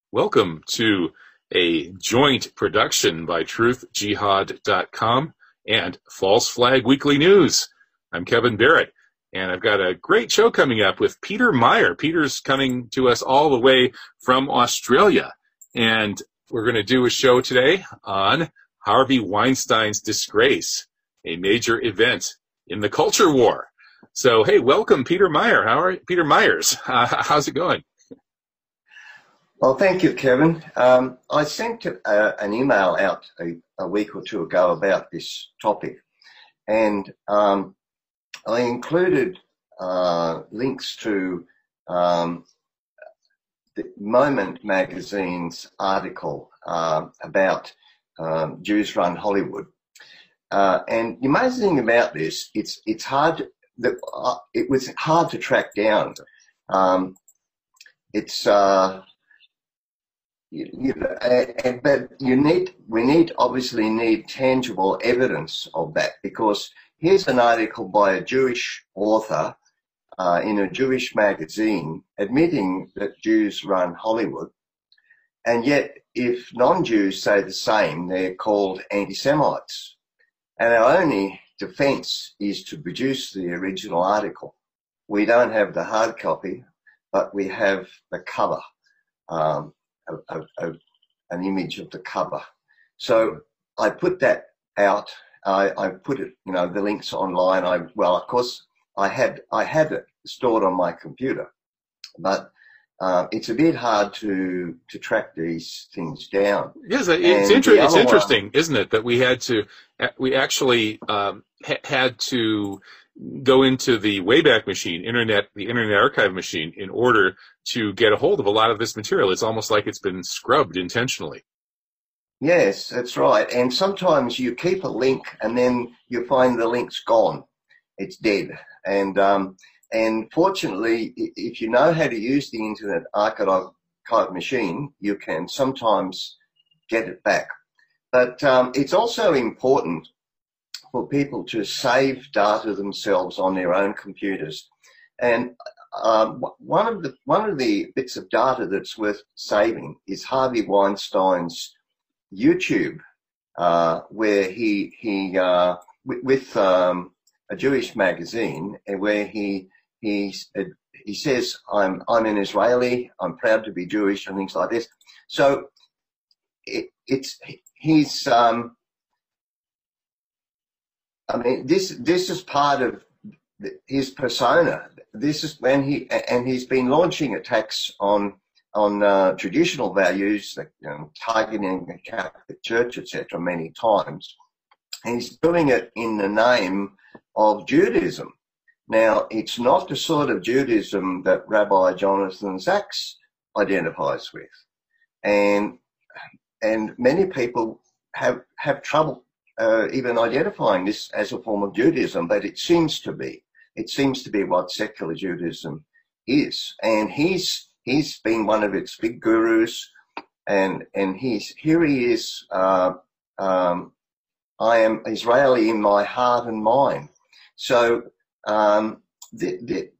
Welcome to a joint production by truthjihad.com and False Flag Weekly News. I'm Kevin Barrett, and I've got a great show coming up with Peter Meyer. Peter's coming to us all the way from Australia, and we're going to do a show today on Harvey Weinstein's disgrace, a major event in the culture war. So, hey, welcome, Peter Meyer. Peter Myers? How's it going? Well, thank you, Kevin. I sent an email out a week or two ago about this topic, and I included links to the Moment magazine's article about Jews Run Hollywood. And the amazing thing about this, it's hard. It was hard to track down. But we obviously need tangible evidence of that, because here's an article by a Jewish author in a Jewish magazine admitting that Jews run Hollywood, and yet if non-Jews say the same, they're called anti-Semites. And our only defence is to produce the original article. We don't have the hard copy, but we have the cover. An image of the cover. So I put that out. I put it, the links online. Of course, I had it stored on my computer, but it's a bit hard to track these things down. Yes, it's interesting, isn't it, that we actually had to go into the Wayback Machine, the Internet Archive machine, in order to get a hold of a lot of this material. It's almost like it's been scrubbed intentionally. Yes, that's right. And sometimes you keep a link and then you find the link's gone. It's dead. And fortunately, if you know how to use the Internet Archive machine, you can sometimes get it back. But it's also important for people to save data themselves on their own computers. And one of the bits of data that's worth saving is Harvey Weinstein's YouTube, where he with a Jewish magazine, and he says, I'm an Israeli, I'm proud to be Jewish, and things like this. So this is part of his persona. This is when he's been launching attacks on traditional values, like targeting the Catholic Church, etc., many times. And he's doing it in the name of Judaism. Now, it's not the sort of Judaism that Rabbi Jonathan Sacks identifies with, and many people have trouble even identifying this as a form of Judaism, but it seems to be what secular Judaism is. And he's been one of its big gurus, and he is, I am Israeli in my heart and mind. So they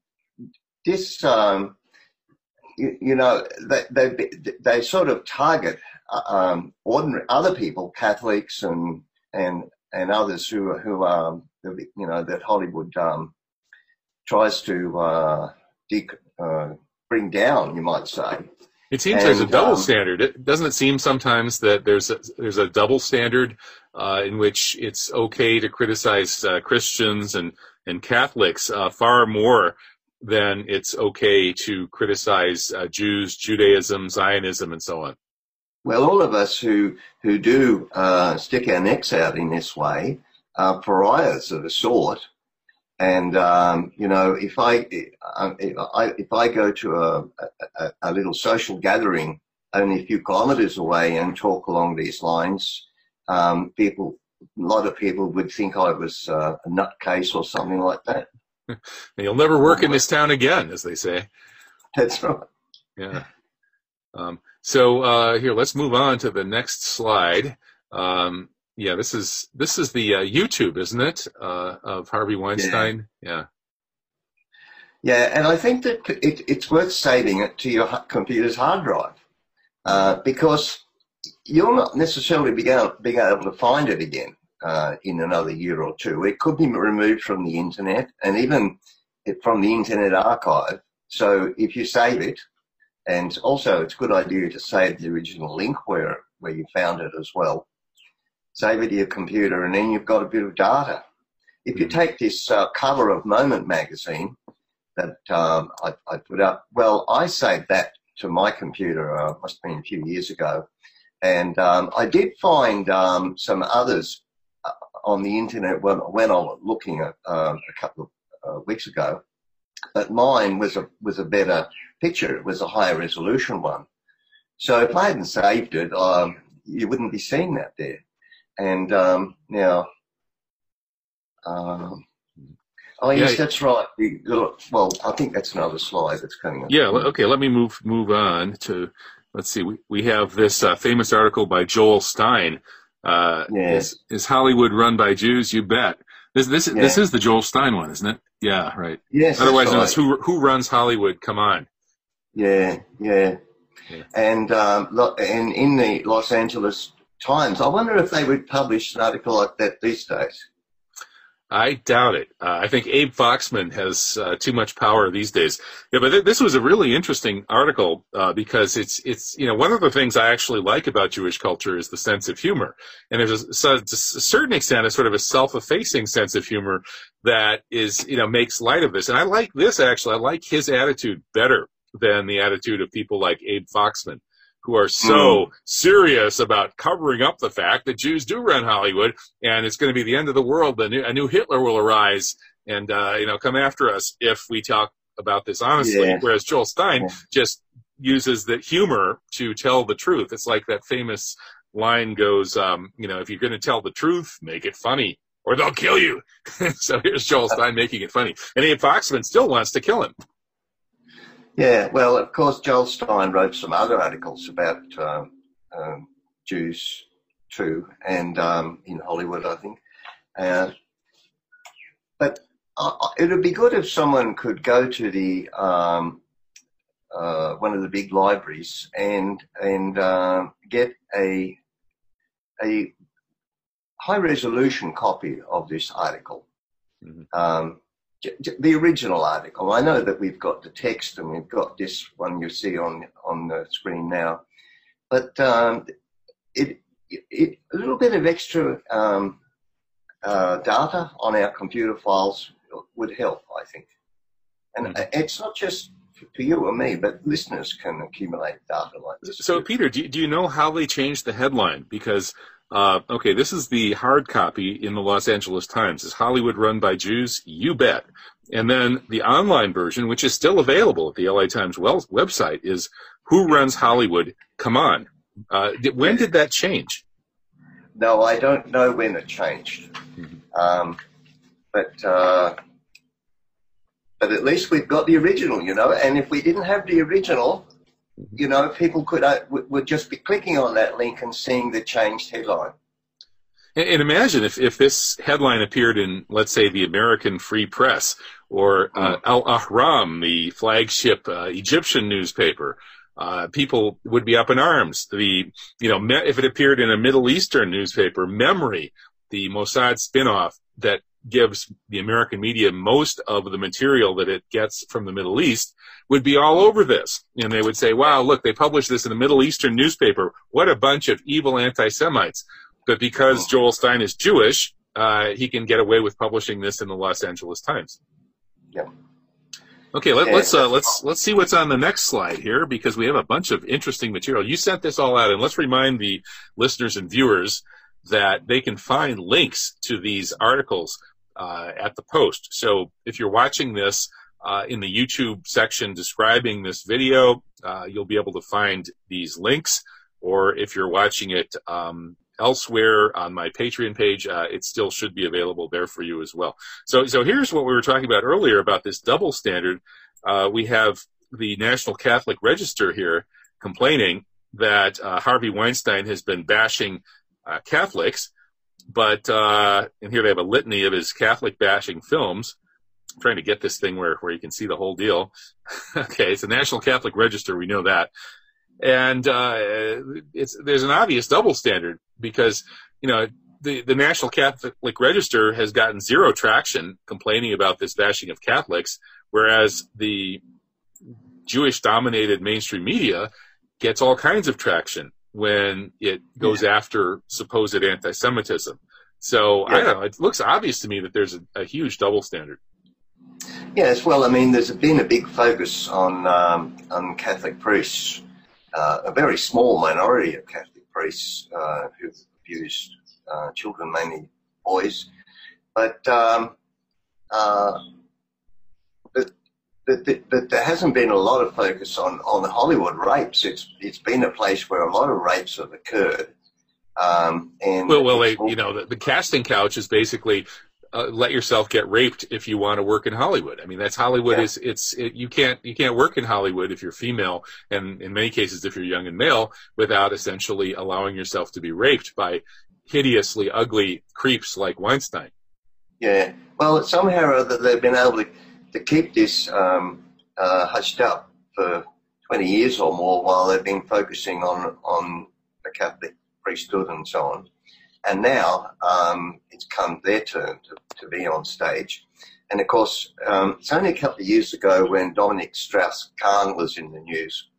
sort of target ordinary other people, Catholics and others who that Hollywood tries to bring down, you might say. It seems there's a double standard. Doesn't it seem sometimes that there's a double standard in which it's okay to criticize Christians and Catholics far more than it's okay to criticize Jews, Judaism, Zionism, and so on? Well, all of us who do stick our necks out in this way are pariahs of a sort. And if I go to a little social gathering only a few kilometres away and talk along these lines, a lot of people would think I was a nutcase or something like that. You'll never work in this town again, as they say. That's right. Yeah. So here, let's move on to the next slide. This is the YouTube, isn't it, of Harvey Weinstein? Yeah. Yeah, and I think that it's worth saving it to your computer's hard drive, because you'll not necessarily being able to find it again in another year or two. It could be removed from the internet and even from the Internet Archive. So if you save it, and also it's a good idea to save the original link where you found it as well. Save it to your computer, and then you've got a bit of data. If you take this cover of Moment magazine that I put up, well, I saved that to my computer, must have been a few years ago. And I did find some others on the internet when I was looking at a couple of weeks ago. But mine was a better picture. It was a higher resolution one. So if I hadn't saved it, you wouldn't be seeing that there. And now, oh yes, that's right. Well, I think that's another slide that's coming up. Yeah. Okay. Let me move on to. Let's see. We have this famous article by Joel Stein. Yes. Is Hollywood run by Jews? You bet. This is the Joel Stein one, isn't it? Yeah. Right. Yes. Otherwise known as Who Runs Hollywood? Come on. Yeah. And in the Los Angeles Times, I wonder if they would publish an article like that these days. I doubt it. I think Abe Foxman has too much power these days. Yeah, but this was a really interesting article because it's one of the things I actually like about Jewish culture is the sense of humor, and there's to a certain extent a sort of a self-effacing sense of humor that is makes light of this. And I like this actually. I like his attitude better than the attitude of people like Abe Foxman, who are so serious about covering up the fact that Jews do run Hollywood, and it's going to be the end of the world. A new Hitler will arise and come after us if we talk about this honestly. Yeah. Whereas Joel Stein just uses the humor to tell the truth. It's like that famous line goes, if you're going to tell the truth, make it funny, or they'll kill you. So here's Joel Stein making it funny, and Abe Foxman still wants to kill him. Yeah, well, of course, Joel Stein wrote some other articles about Jews too, and in Hollywood, I think. But it would be good if someone could go to the one of the big libraries and get a high-resolution copy of this article. Mm-hmm. The original article. I know that we've got the text and we've got this one you see on the screen now, but a little bit of extra data on our computer files would help, I think. And it's not just for you or me, but listeners can accumulate data like this. So, Peter, do you know how they changed the headline? Because this is the hard copy in the Los Angeles Times. Is Hollywood run by Jews? You bet. And then the online version, which is still available at the LA Times website, is Who Runs Hollywood? Come on. When did that change? No, I don't know when it changed. But at least we've got the original, and if we didn't have the original, people would just be clicking on that link and seeing the changed headline. And imagine if this headline appeared in, let's say, the American Free Press or Al Ahram, the flagship Egyptian newspaper. People would be up in arms. If it appeared in a Middle Eastern newspaper, Memory, the Mossad spinoff that gives the American media most of the material that it gets from the Middle East, would be all over this. And they would say, wow, look, they published this in a Middle Eastern newspaper. What a bunch of evil anti-Semites. But because Joel Stein is Jewish, he can get away with publishing this in the Los Angeles Times. Yeah. Okay, let's see what's on the next slide here, because we have a bunch of interesting material. You sent this all out, and let's remind the listeners and viewers that they can find links to these articles at the post. So if you're watching this in the YouTube section describing this video, you'll be able to find these links. Or if you're watching it elsewhere on my Patreon page, it still should be available there for you as well. So here's what we were talking about earlier about this double standard. We have the National Catholic Register here complaining that Harvey Weinstein has been bashing Catholics, but and here they have a litany of his Catholic bashing films. I'm trying to get this thing where you can see the whole deal. Okay, it's the National Catholic Register, we know that. And there's an obvious double standard because, the National Catholic Register has gotten zero traction complaining about this bashing of Catholics, whereas the Jewish-dominated mainstream media gets all kinds of traction when it goes after supposed anti-Semitism. So, I don't know, it looks obvious to me that there's a huge double standard. Yes, well, I mean, there's been a big focus on Catholic priests, a very small minority of Catholic priests who've abused children, mainly boys, but there hasn't been a lot of focus on the Hollywood rapes. It's been a place where a lot of rapes have occurred. The casting couch is basically let yourself get raped if you want to work in Hollywood. I mean, that's Hollywood. You can't work in Hollywood if you're female, and in many cases if you're young and male, without essentially allowing yourself to be raped by hideously ugly creeps like Weinstein. Yeah. Well, somehow or other they've been able to keep this hushed up for 20 years or more while they've been focusing on the Catholic priesthood and so on. And now it's come their turn to be on stage. And, of course, it's only a couple of years ago when Dominic Strauss-Kahn was in the news.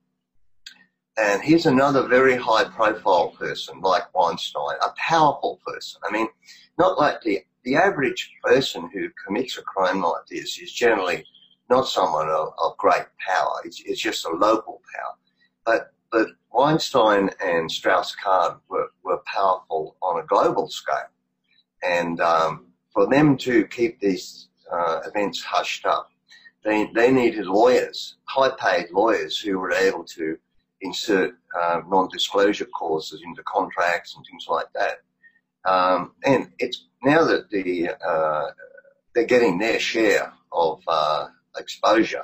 And he's another very high-profile person like Weinstein, a powerful person. I mean, not like the average person who commits a crime like this is generally not someone of great power. It's just a local power. But Weinstein and Strauss-Kahn were powerful on a global scale. And for them to keep these events hushed up, they needed lawyers, high-paid lawyers who were able to insert non-disclosure clauses into contracts and things like that. And it's now that they're getting their share of exposure,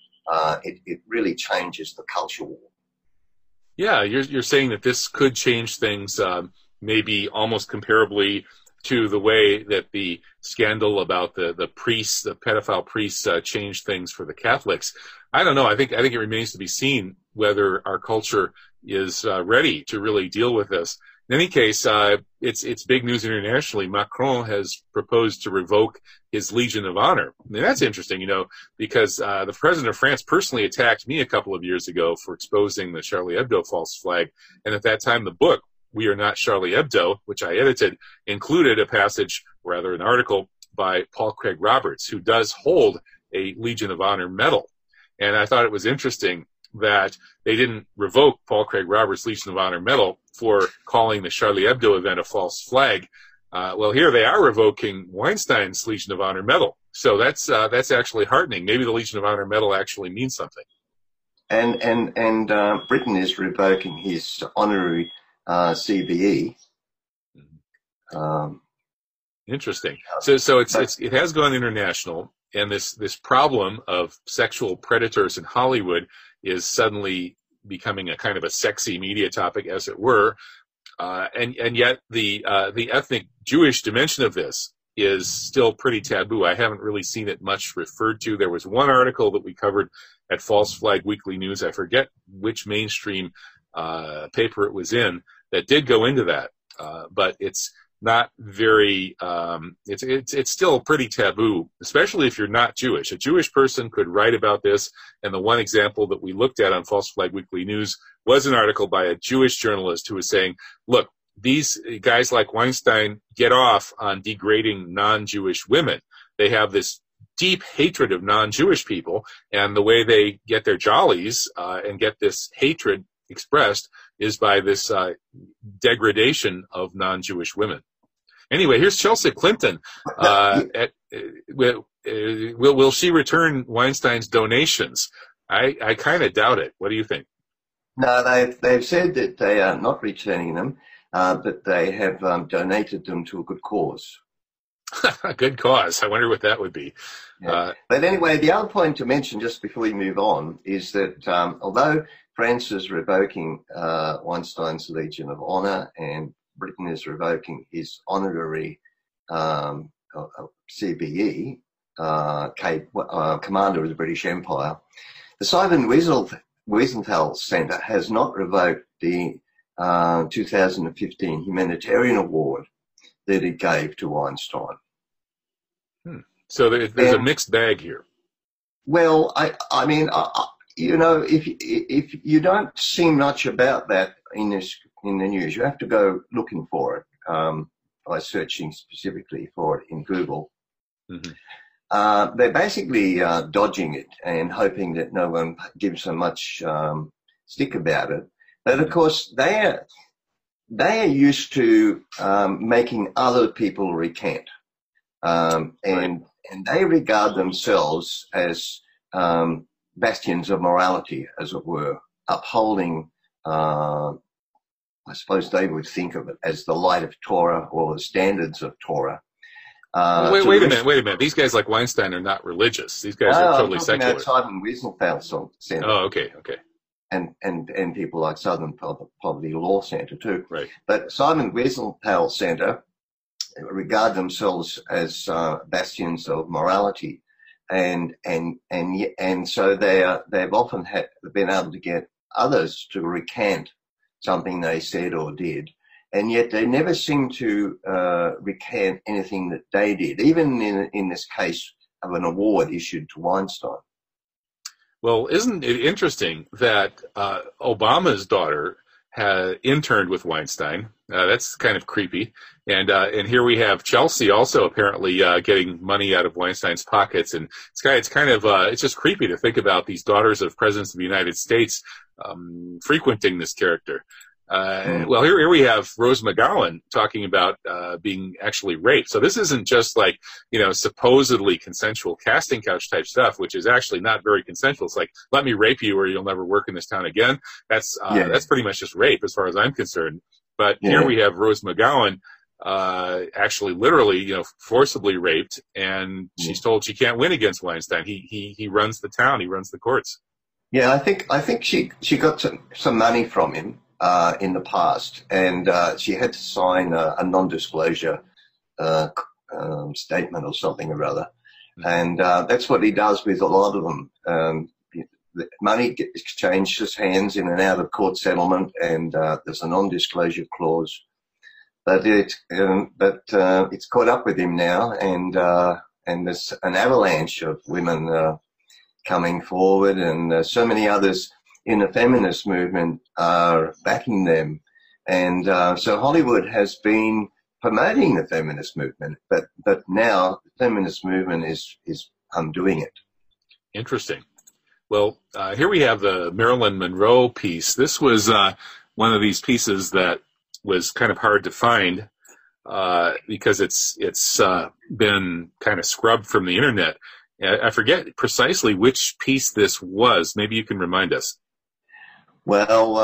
it really changes the culture war. Yeah, you're saying that this could change things, maybe almost comparably to the way that the scandal about the priests, the pedophile priests, changed things for the Catholics. I don't know. I think it remains to be seen whether our culture is ready to really deal with this. In any case, it's big news internationally. Macron has proposed to revoke his Legion of Honor. I mean, that's interesting, because the president of France personally attacked me a couple of years ago for exposing the Charlie Hebdo false flag. And at that time, the book, We Are Not Charlie Hebdo, which I edited, included a passage, rather an article, by Paul Craig Roberts, who does hold a Legion of Honor medal. And I thought it was interesting that they didn't revoke Paul Craig Roberts' Legion of Honor medal for calling the Charlie Hebdo event a false flag. Well, here they are revoking Weinstein's Legion of Honor medal. So that's actually heartening. Maybe the Legion of Honor medal actually means something. And Britain is revoking his honorary CBE. Interesting. So it has gone international, and this problem of sexual predators in Hollywood is suddenly becoming a kind of a sexy media topic, as it were. And yet the ethnic Jewish dimension of this is still pretty taboo. I haven't really seen it much referred to. There was one article that we covered at False Flag Weekly News. I forget which mainstream paper it was in that did go into that, but it's not very. It's still pretty taboo, especially if you're not Jewish. A Jewish person could write about this, and the one example that we looked at on False Flag Weekly News was an article by a Jewish journalist who was saying, "Look, these guys like Weinstein get off on degrading non-Jewish women. They have this deep hatred of non-Jewish people, and the way they get their jollies and get this hatred expressed is by this degradation of non-Jewish women." Anyway, here's Chelsea Clinton. Will she return Weinstein's donations? I kind of doubt it. What do you think? No, they've said that they are not returning them, but they have donated them to a good cause. A good cause. I wonder what that would be. Yeah. But anyway, the other point to mention just before we move on is that although France is revoking Weinstein's Legion of Honor and Britain is revoking his honorary CBE, commander of the British Empire, the Simon Wieselt Wiesenthal Center has not revoked the 2015 Humanitarian Award that it gave to Weinstein. So there's a mixed bag here. Well, I mean, you know, if you don't see much about that in the news, you have to go looking for it by searching specifically for it in Google. Mm-hmm. They're basically dodging it and hoping that no one gives so much stick about it. But of course, they are used to making other people recant, and they regard themselves as bastions of morality, as it were, upholding, I suppose they would think of it as the light of Torah or the standards of Torah. Wait a minute. These guys like Weinstein are not religious. These guys are totally secular. I'm talking about Simon Wiesenthal Center. Oh, okay. And people like Southern Poverty Law Center too. Right. But Simon Wiesenthal Center regard themselves as bastions of morality, and so they've often been able to get others to recant something they said or did, and yet they never seem to recant anything that they did, even in this case of an award issued to Weinstein. Well, isn't it interesting that Obama's daughter had interned with Weinstein? That's kind of creepy. And here we have Chelsea also apparently getting money out of Weinstein's pockets. And it's kind of it's just creepy to think about these daughters of presidents of the United States frequenting this character. Well, here we have Rose McGowan talking about being actually raped. So this isn't just like, you know, supposedly consensual casting couch type stuff, which is actually not very consensual. It's like, let me rape you or you'll never work in this town again. That's pretty much just rape as far as I'm concerned. But here we have Rose McGowan actually literally, you know, forcibly raped, and she's told she can't win against Weinstein. He runs the town. He runs the courts. Yeah, I think she got some money from him in the past, and she had to sign a non-disclosure statement or something or other. And that's what he does with a lot of them. The money exchanges hands in and out of court settlement, and there's a non-disclosure clause. But it's caught up with him now, and there's an avalanche of women coming forward, and so many others in the feminist movement are backing them. And so Hollywood has been promoting the feminist movement, but now the feminist movement is undoing it. Interesting. Well, here we have the Marilyn Monroe piece. This was one of these pieces that was kind of hard to find because it's been kind of scrubbed from the internet. I forget precisely which piece this was. Maybe you can remind us. Well,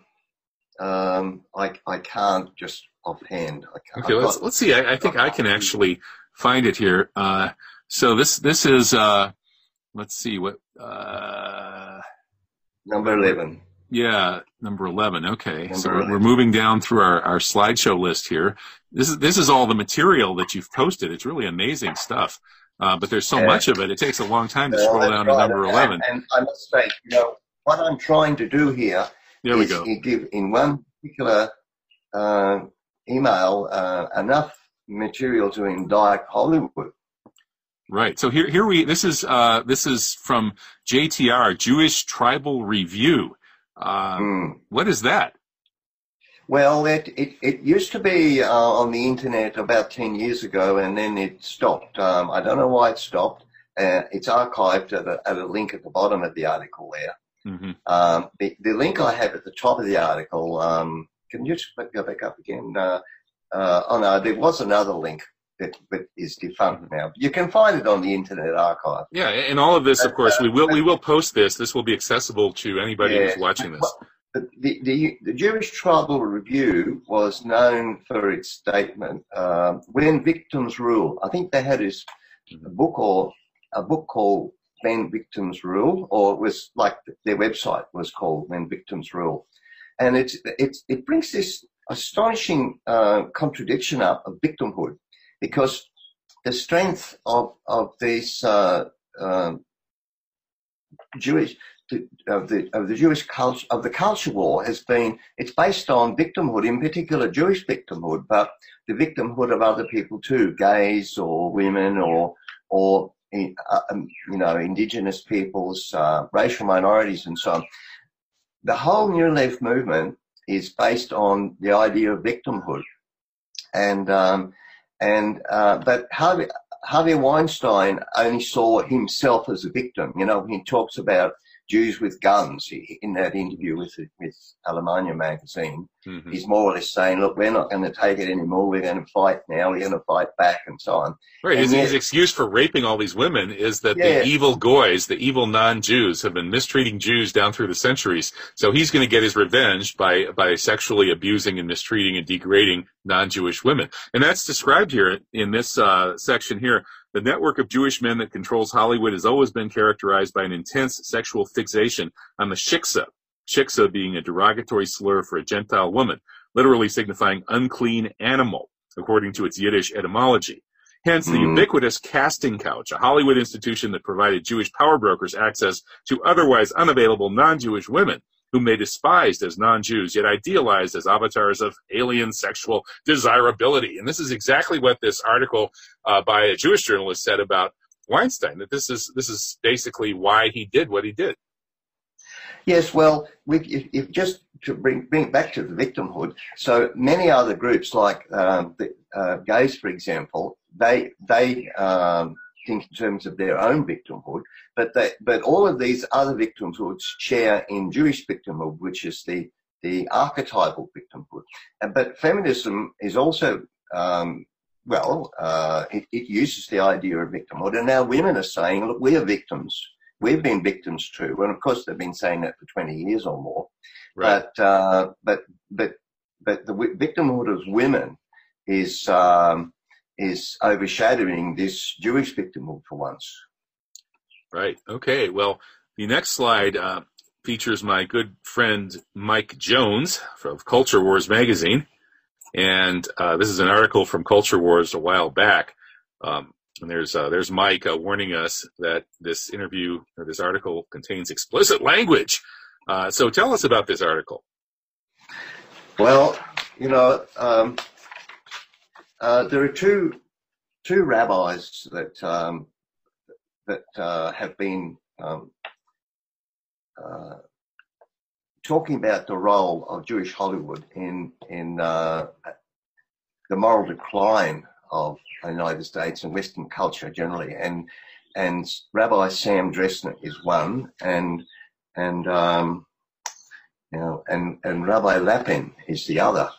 I can't just offhand. Okay, let's see. I think I can actually find it here. So this is let's see what number 11. Yeah, number 11. Okay, so we're moving down through our slideshow list here. This is all the material that you've posted. It's really amazing stuff. But there's so much of it. It takes a long time to scroll down to number 11. And I must say, you know, what I'm trying to do here is give in one particular email enough material to indict Hollywood. Right. So this is from JTR, Jewish Tribal Review. What is that? Well, it used to be on the internet about 10 years ago, and then it stopped. I don't know why it stopped. It's archived at a link at the bottom of the article there. Mm-hmm. The link I have at the top of the article, can you just go back up again? No, there was another link that is defunct now. You can find it on the Internet Archive. Yeah, and all of this, of course, we will post this. This will be accessible to anybody who's watching this. Well, the Jewish Tribal Review was known for its statement, "When Victims Rule." I think they had a book called "When Victims Rule," or it was like their website was called "When Victims Rule," and it brings this astonishing contradiction up of victimhood, because the strength of these Jewish the Jewish culture, of the culture war, it's based on victimhood, in particular Jewish victimhood, but the victimhood of other people too, gays or women or indigenous peoples, racial minorities, and so on. The whole New Left movement is based on the idea of victimhood, but Harvey Weinstein only saw himself as a victim. He talks about Jews with guns in that interview with Alemania magazine. Mm-hmm. He's more or less saying, look, we're not going to take it anymore. We're going to fight now. We're going to fight back, and so on. Right. His excuse for raping all these women is that the evil goys, the evil non-Jews, have been mistreating Jews down through the centuries. So he's going to get his revenge by sexually abusing and mistreating and degrading non-Jewish women. And that's described here in this section here. The network of Jewish men that controls Hollywood has always been characterized by an intense sexual fixation on the shiksa. Shiksa being a derogatory slur for a Gentile woman, literally signifying unclean animal, according to its Yiddish etymology. Hence, the ubiquitous casting couch, a Hollywood institution that provided Jewish power brokers access to otherwise unavailable non-Jewish women, whom they despised as non-Jews, yet idealized as avatars of alien sexual desirability. And this is exactly what this article by a Jewish journalist said about Weinstein, that this is basically why he did what he did. Yes, well, if just to bring it back to the victimhood, so many other groups like the gays, for example, they think in terms of their own victimhood, but all of these other victimhoods share in Jewish victimhood, which is the archetypal victimhood. But feminism is also it uses the idea of victimhood, and now women are saying, look, we are victims. We've been victims too, and of course they've been saying that for 20 years or more. Right. But the victimhood of women is overshadowing this Jewish victimhood for once. Right. Okay. Well, the next slide features my good friend Mike Jones from Culture Wars magazine, and this is an article from Culture Wars a while back. And there's Mike warning us that this interview or this article contains explicit language. So tell us about this article. Well, there are two rabbis that have been talking about the role of Jewish Hollywood in the moral decline of the United States and Western culture generally, and Rabbi Sam Dressner is one, and Rabbi Lapin is the other.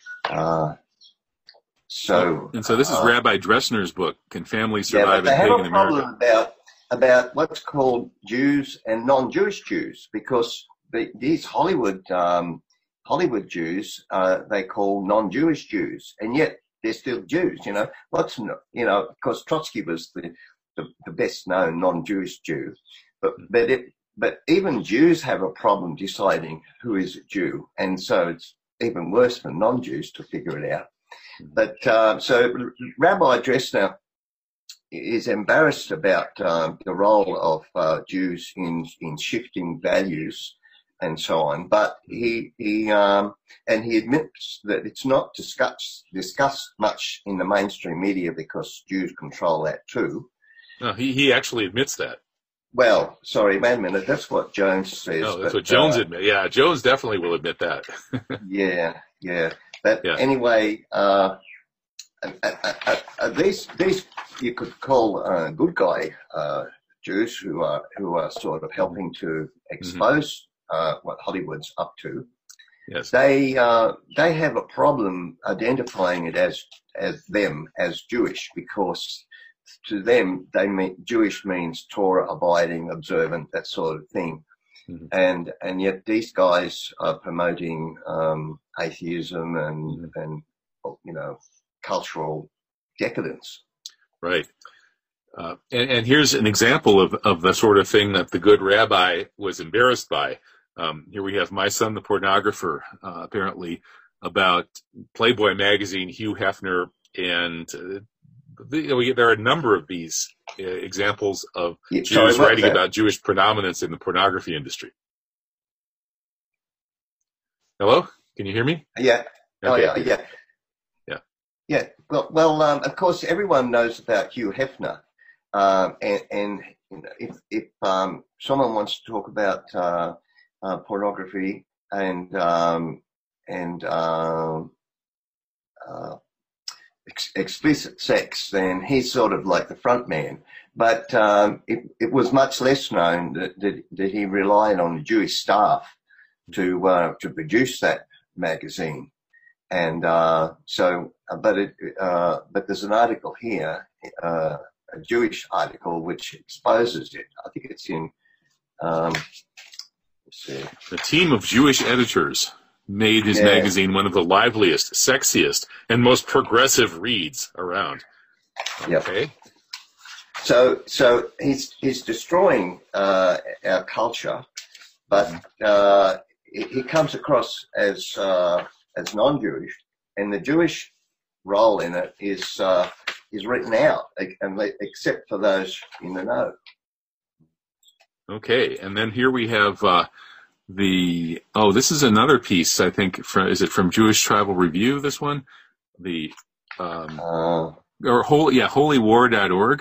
So this is Rabbi Dressner's book, Can Families Survive in Pagan America? They have a problem about what's called Jews and non-Jewish Jews, because these Hollywood Jews they call non-Jewish Jews, and yet they're still Jews. Of course Trotsky was the best known non-Jewish Jew, but even Jews have a problem deciding who is a Jew, and so it's even worse for non-Jews to figure it out. But so Rabbi Dressner is embarrassed about the role of Jews in shifting values and so on, but he admits that it's not discussed much in the mainstream media because Jews control that too. No, he actually admits that. Well, sorry, wait a minute. That's what Jones says. No, that's what Jones admits. Yeah, Jones definitely will admit that. Yeah. But anyway, these you could call good guy Jews who are sort of helping to expose what Hollywood's up to. Yes. They have a problem identifying it as them as Jewish, because to them Jewish means Torah abiding, observant, that sort of thing. Mm-hmm. And yet these guys are promoting atheism and cultural decadence. Right. And here's an example of the sort of thing that the good rabbi was embarrassed by. Here we have My Son the Pornographer, apparently about Playboy magazine, Hugh Hefner, and there are a number of these examples of Jews Sorry, writing about Jewish predominance in the pornography industry. Hello? Can you hear me? Yeah. Okay. Oh, yeah. Yeah. Yeah. Well, of course, everyone knows about Hugh Hefner. And you know, if someone wants to talk about pornography and explicit sex, then he's sort of like the front man. But it was much less known that he relied on the Jewish staff to produce that magazine. And but there's an article here, a Jewish article, which exposes it. I think it's in. Let's see. A team of Jewish editors made his magazine one of the liveliest, sexiest, and most progressive reads around. Okay. Yep. So he's destroying our culture, but he comes across as non-Jewish, and the Jewish role in it is written out, except for those in the know. Okay, and then here we have this is another piece, I think, is it from Jewish Travel Review, this one? Holywar.org.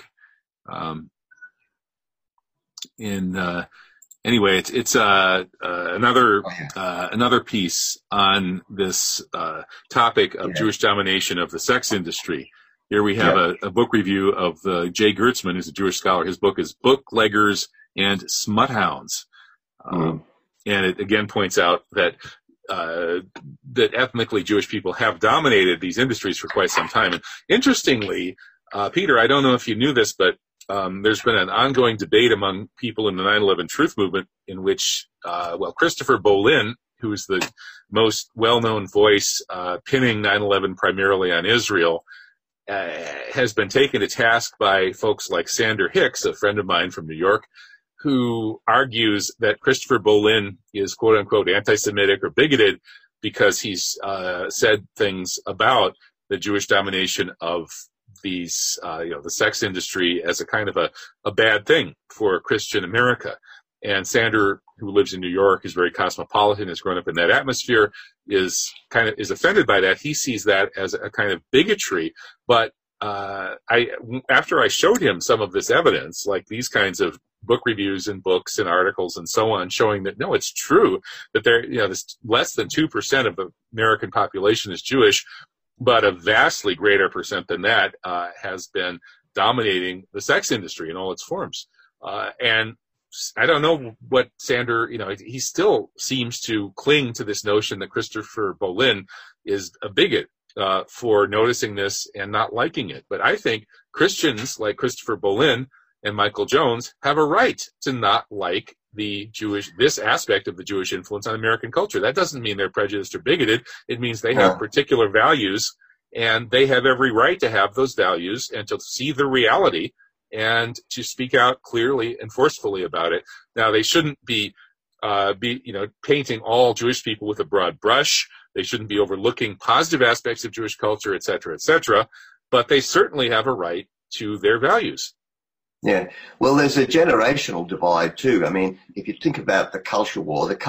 Anyway, it's another piece on this topic of Jewish domination of the sex industry. Here we have a book review of Jay Gertzman, who's a Jewish scholar. His book is Bookleggers and Smuthounds. And it again points out that ethnically Jewish people have dominated these industries for quite some time. And interestingly, Peter, I don't know if you knew this, but there's been an ongoing debate among people in the 9/11 Truth Movement in which, Christopher Bolin, who is the most well-known voice pinning 9/11 primarily on Israel, has been taken to task by folks like Sander Hicks, a friend of mine from New York, who argues that Christopher Bolin is quote-unquote anti-Semitic or bigoted because he's said things about the Jewish domination of these, the sex industry as a kind of a bad thing for Christian America. And Sander, who lives in New York, is very cosmopolitan, has grown up in that atmosphere, is offended by that. He sees that as a kind of bigotry. But after I showed him some of this evidence, like these kinds of book reviews and books and articles and so on, showing that no, it's true that this less than 2% of the American population is Jewish, but a vastly greater percent than that has been dominating the sex industry in all its forms. And I don't know what Sander, he still seems to cling to this notion that Christopher Bolin is a bigot for noticing this and not liking it. But I think Christians like Christopher Bolin and Michael Jones have a right to not like this aspect of the Jewish influence on American culture. That doesn't mean they're prejudiced or bigoted. It means they have particular values, and they have every right to have those values and to see the reality and to speak out clearly and forcefully about it. Now, they shouldn't be painting all Jewish people with a broad brush. They shouldn't be overlooking positive aspects of Jewish culture, et cetera, but they certainly have a right to their values. Yeah, well, there's a generational divide too. I mean, if you think about the culture war, the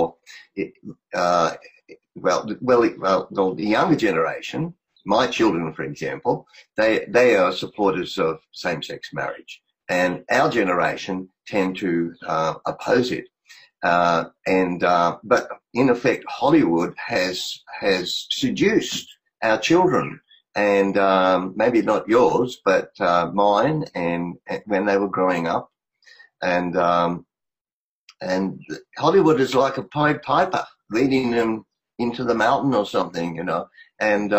younger generation, my children, for example, they are supporters of same-sex marriage, and our generation tend to oppose it. But in effect, Hollywood has seduced our children. And maybe not yours, but mine, and when they were growing up, and Hollywood is like a Pied Piper leading them into the mountain or something, and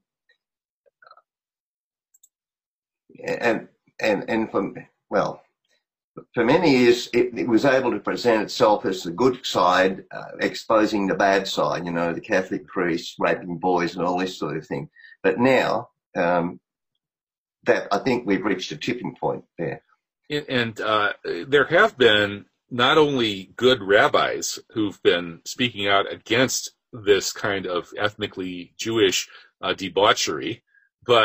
for many years it was able to present itself as the good side, exposing the bad side, the Catholic priests raping boys and all this sort of thing. But now, that I think we've reached a tipping point there. And there have been not only good rabbis who've been speaking out against this kind of ethnically Jewish debauchery, but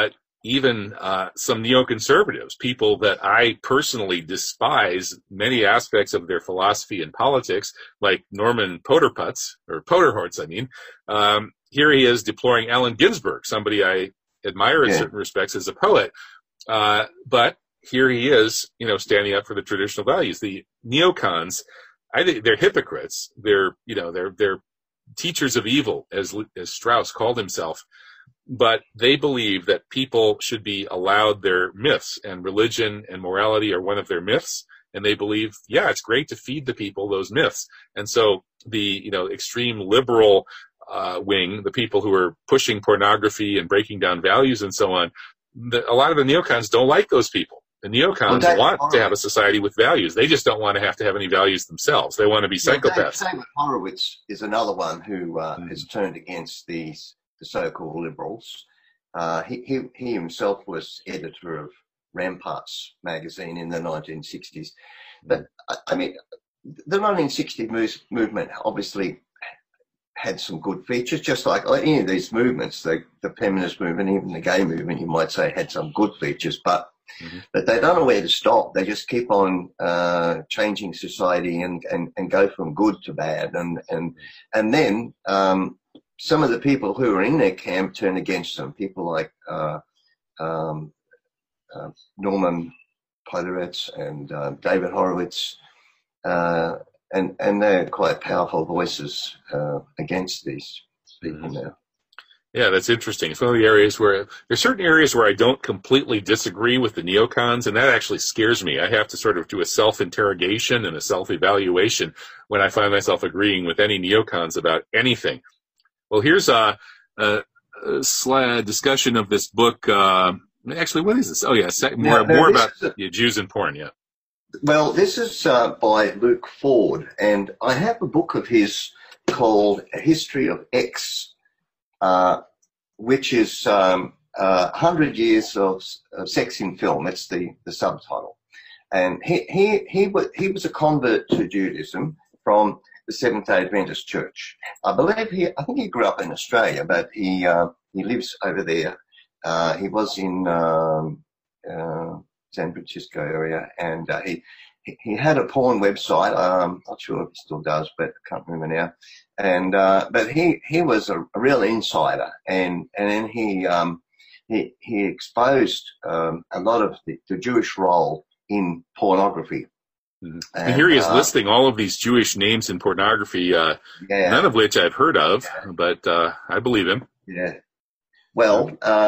even some neoconservatives, people that I personally despise many aspects of their philosophy and politics, like Norman Poderhortz, I mean. Here he is deploring Allen Ginsberg, somebody I admire in certain respects as a poet. But here he is, standing up for the traditional values. The neocons, I think they're hypocrites. They're teachers of evil, as Strauss called himself. But they believe that people should be allowed their myths, and religion and morality are one of their myths. And they believe, it's great to feed the people those myths. And so the, extreme liberal wing, the people who are pushing pornography and breaking down values and so on, a lot of the neocons don't like those people. The neocons want to have a society with values. They just don't want to have any values themselves. They want to be psychopaths. David Horowitz is another one who has turned against the so-called liberals. He himself was editor of Ramparts magazine in the 1960s. But, I mean, the 1960s movement obviously had some good features, just like any of these movements, the feminist movement, even the gay movement, you might say, had some good features, but they don't know where to stop. They just keep on changing society and go from good to bad. And then some of the people who are in their camp turn against them, people like Norman Poderhortz and David Horowitz, and they're quite powerful voices against these people now. Yeah, that's interesting. It's one of the areas where there's certain areas where I don't completely disagree with the neocons, and that actually scares me. I have to sort of do a self-interrogation and a self-evaluation when I find myself agreeing with any neocons about anything. Well, here's a discussion of this book. Actually, what is this? Oh, yeah, more about Jews and porn, yeah. Well, this is by Luke Ford, and I have a book of his called A History of X, which is 100 Years of Sex in Film. That's the subtitle. And he was a convert to Judaism from the Seventh-day Adventist Church. I think he grew up in Australia, but he lives over there. He was in San Francisco area, and he had a porn website. Not sure if he still does, but I can't remember now. And but he was a real insider, and then he exposed a lot of the Jewish role in pornography. And here he is listing all of these Jewish names in pornography, none of which I've heard of, but I believe him. Yeah. Well,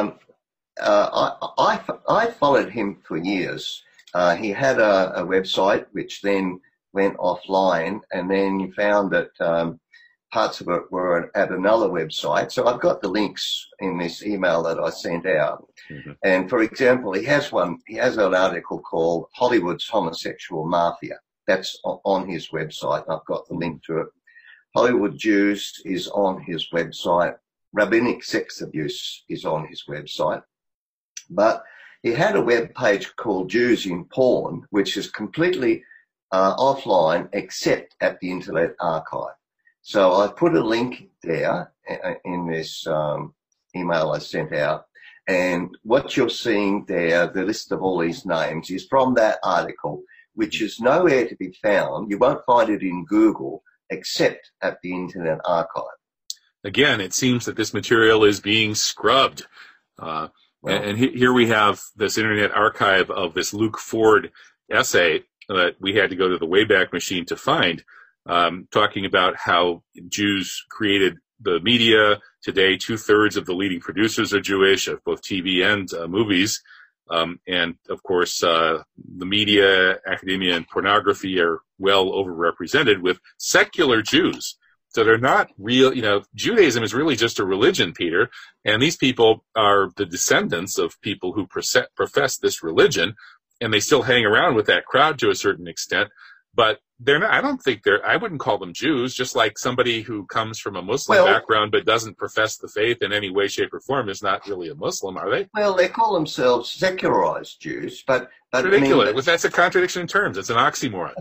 I followed him for years. He had a website which then went offline, and then you found that parts of it were at another website. So I've got the links in this email that I sent out. And for example, he has an article called Hollywood's Homosexual Mafia. That's on his website. I've got the link to it. Hollywood Jews is on his website. Rabbinic sex abuse is on his website. But he had a web page called Jews in Porn, which is completely offline except at the Internet Archive. So I put a link there in this email I sent out. And what you're seeing there, the list of all these names, is from that article, which is nowhere to be found. You won't find it in Google except at the Internet Archive. Again, it seems that this material is being scrubbed. And here we have this Internet Archive of this Luke Ford essay that we had to go to the Wayback Machine to find, talking about how Jews created the media. Today, 2/3 of the leading producers are Jewish, of both TV and movies. And, of course, the media, academia, and pornography are well overrepresented with secular Jews. So they're not real, Judaism is really just a religion, Peter, and these people are the descendants of people who profess this religion, and they still hang around with that crowd to a certain extent, but they're not, I wouldn't call them Jews, just like somebody who comes from a Muslim background but doesn't profess the faith in any way, shape, or form is not really a Muslim, are they? Well, they call themselves secularized Jews, but ridiculous. Well, that's a contradiction in terms. It's an oxymoron.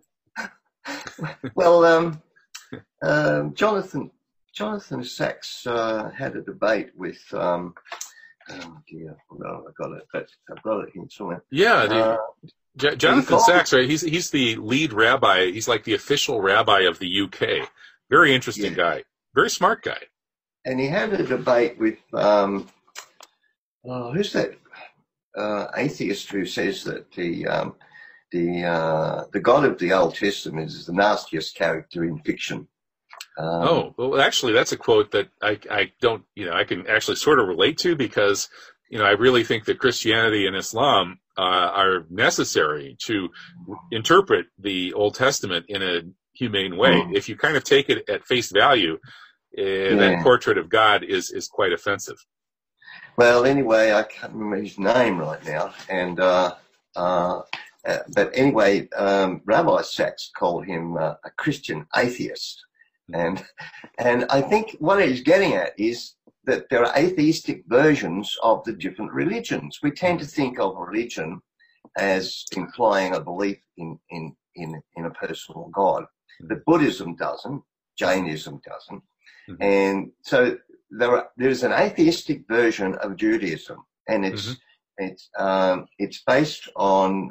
Well, Jonathan Sachs had a debate with Oh dear, no, I got it, but I've got it here somewhere. Yeah, Jonathan called, Sacks, right? He's the lead rabbi. He's like the official rabbi of the UK. Very interesting guy. Very smart guy. And he had a debate with who's that atheist who says that the God of the Old Testament is the nastiest character in fiction. Well, actually, that's a quote that I don't, I can actually sort of relate to, because, I really think that Christianity and Islam are necessary to interpret the Old Testament in a humane way. If you kind of take it at face value, that portrait of God is quite offensive. Well, anyway, I can't remember his name right now, and but anyway, Rabbi Sacks called him a Christian atheist, and I think what he's getting at is that there are atheistic versions of the different religions. We tend to think of religion as implying a belief in a personal God, but Buddhism doesn't, Jainism doesn't, and so there's an atheistic version of Judaism, and it's based on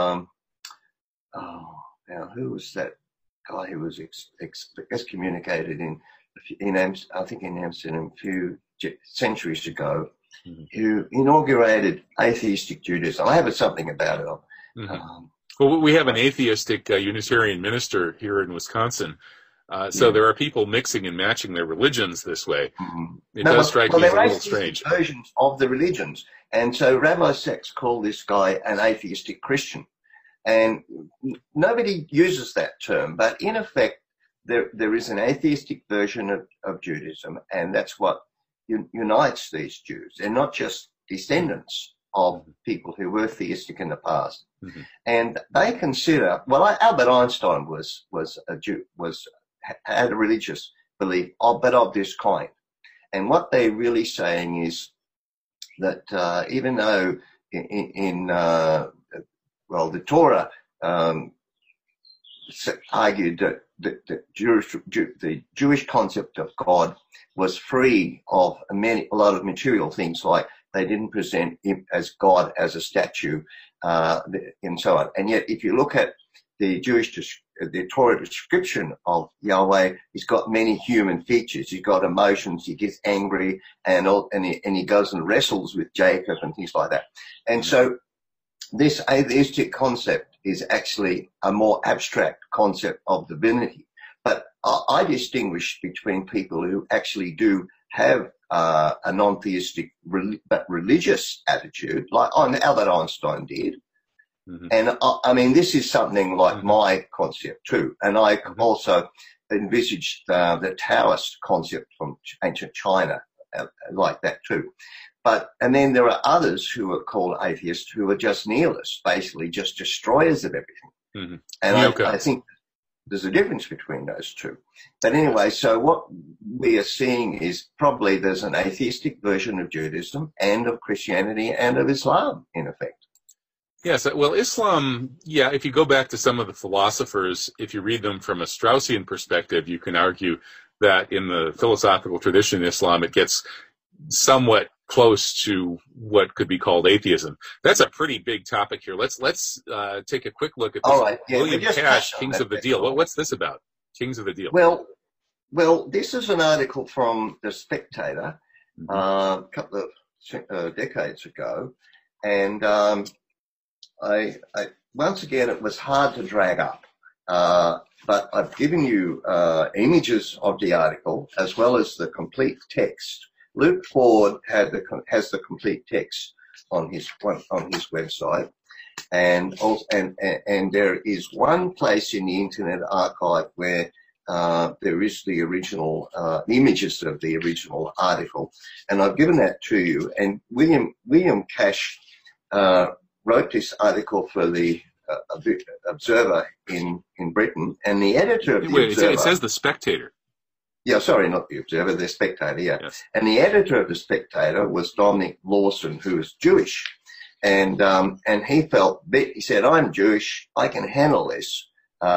now who was that guy who was excommunicated in I think in Amsterdam a few centuries ago, who inaugurated atheistic Judaism. I have something about it. Well, we have an atheistic Unitarian minister here in Wisconsin. So there are people mixing and matching their religions this way. It does strike me as a little strange. Versions of the religions. And so Rabbi Sacks called this guy an atheistic Christian. And nobody uses that term, but in effect, there is an atheistic version of Judaism, and that's what unites these Jews. They're not just descendants of people who were theistic in the past. And they consider, well, Albert Einstein was a Jew, had a religious belief, but of this kind. And what they're really saying is that even though the Torah argued that the Jewish concept of God was free of a lot of material things, like they didn't present him as God as a statue, and so on. And yet, if you look at the Torah description of Yahweh, he's got many human features. He's got emotions. He gets angry, and he goes and wrestles with Jacob and things like that. And so this atheistic concept is actually a more abstract concept of divinity. But I distinguish between people who actually do have a non-theistic but religious attitude, like Albert Einstein did. And I mean, this is something like my concept too. And I also envisaged the Taoist concept from ancient China like that too. And then there are others who are called atheists who are just nihilists, basically just destroyers of everything. And I think there's a difference between those two. But anyway, so what we are seeing is probably there's an atheistic version of Judaism and of Christianity and of Islam, in effect. Yes, well, Islam, if you go back to some of the philosophers, if you read them from a Straussian perspective, you can argue that in the philosophical tradition of Islam, it gets somewhat close to what could be called atheism. That's a pretty big topic here. Let's take a quick look at this. All right. William Cash, Kings of the Deal. What's this about? Kings of the Deal. Well, this is an article from The Spectator a couple of decades ago, and I once again, it was hard to drag up, but I've given you images of the article as well as the complete text. Luke Ford has the complete text on his website, and there is one place in the Internet Archive where there is the original images of the original article, and I've given that to you. And William Cash wrote this article for the Observer in Britain, and the editor of the Observer. It says The Spectator. Yeah, sorry, not the Observer, the Spectator, yeah. Yes. And the editor of the Spectator was Dominic Lawson, who was Jewish. And he said, I'm Jewish, I can handle this.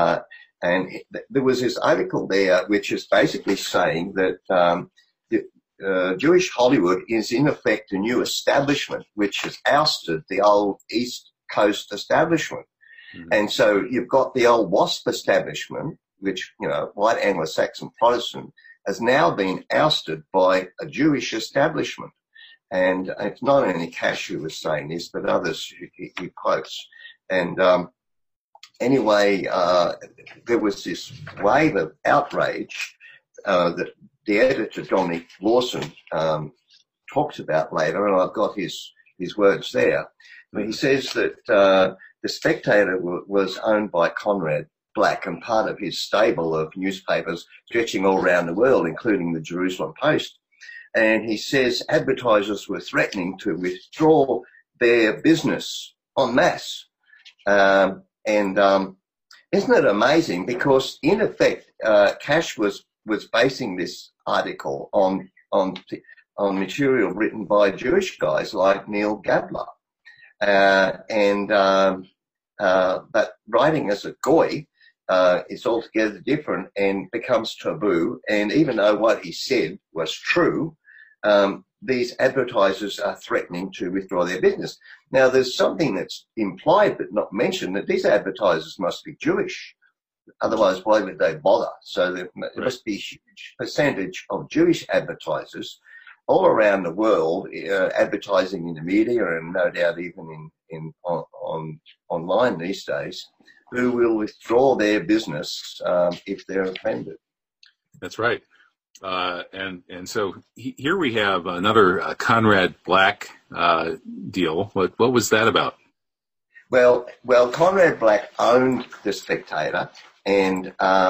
And there was this article there which is basically saying that Jewish Hollywood is in effect a new establishment which has ousted the old East Coast establishment. Mm-hmm. And so you've got the old WASP establishment, which, white Anglo-Saxon Protestant, has now been ousted by a Jewish establishment. And it's not only Cash who was saying this, but others he quotes. And anyway, there was this wave of outrage that the editor, Dominic Lawson, talks about later, and I've got his words there. But he says that the Spectator was owned by Conrad Black, and part of his stable of newspapers stretching all around the world, including the Jerusalem Post. And he says advertisers were threatening to withdraw their business en masse. And isn't it amazing? Because in effect, Cash was basing this article on material written by Jewish guys like Neil Gabler, but writing as a goy is altogether different and becomes taboo. And even though what he said was true, these advertisers are threatening to withdraw their business. Now, there's something that's implied but not mentioned, that these advertisers must be Jewish. Otherwise, why would they bother? So there must be a huge percentage of Jewish advertisers all around the world, advertising in the media and no doubt even on online these days, who will withdraw their business if they're offended. That's right. And so here we have another Conrad Black deal. What was that about? Well, Conrad Black owned the Spectator, and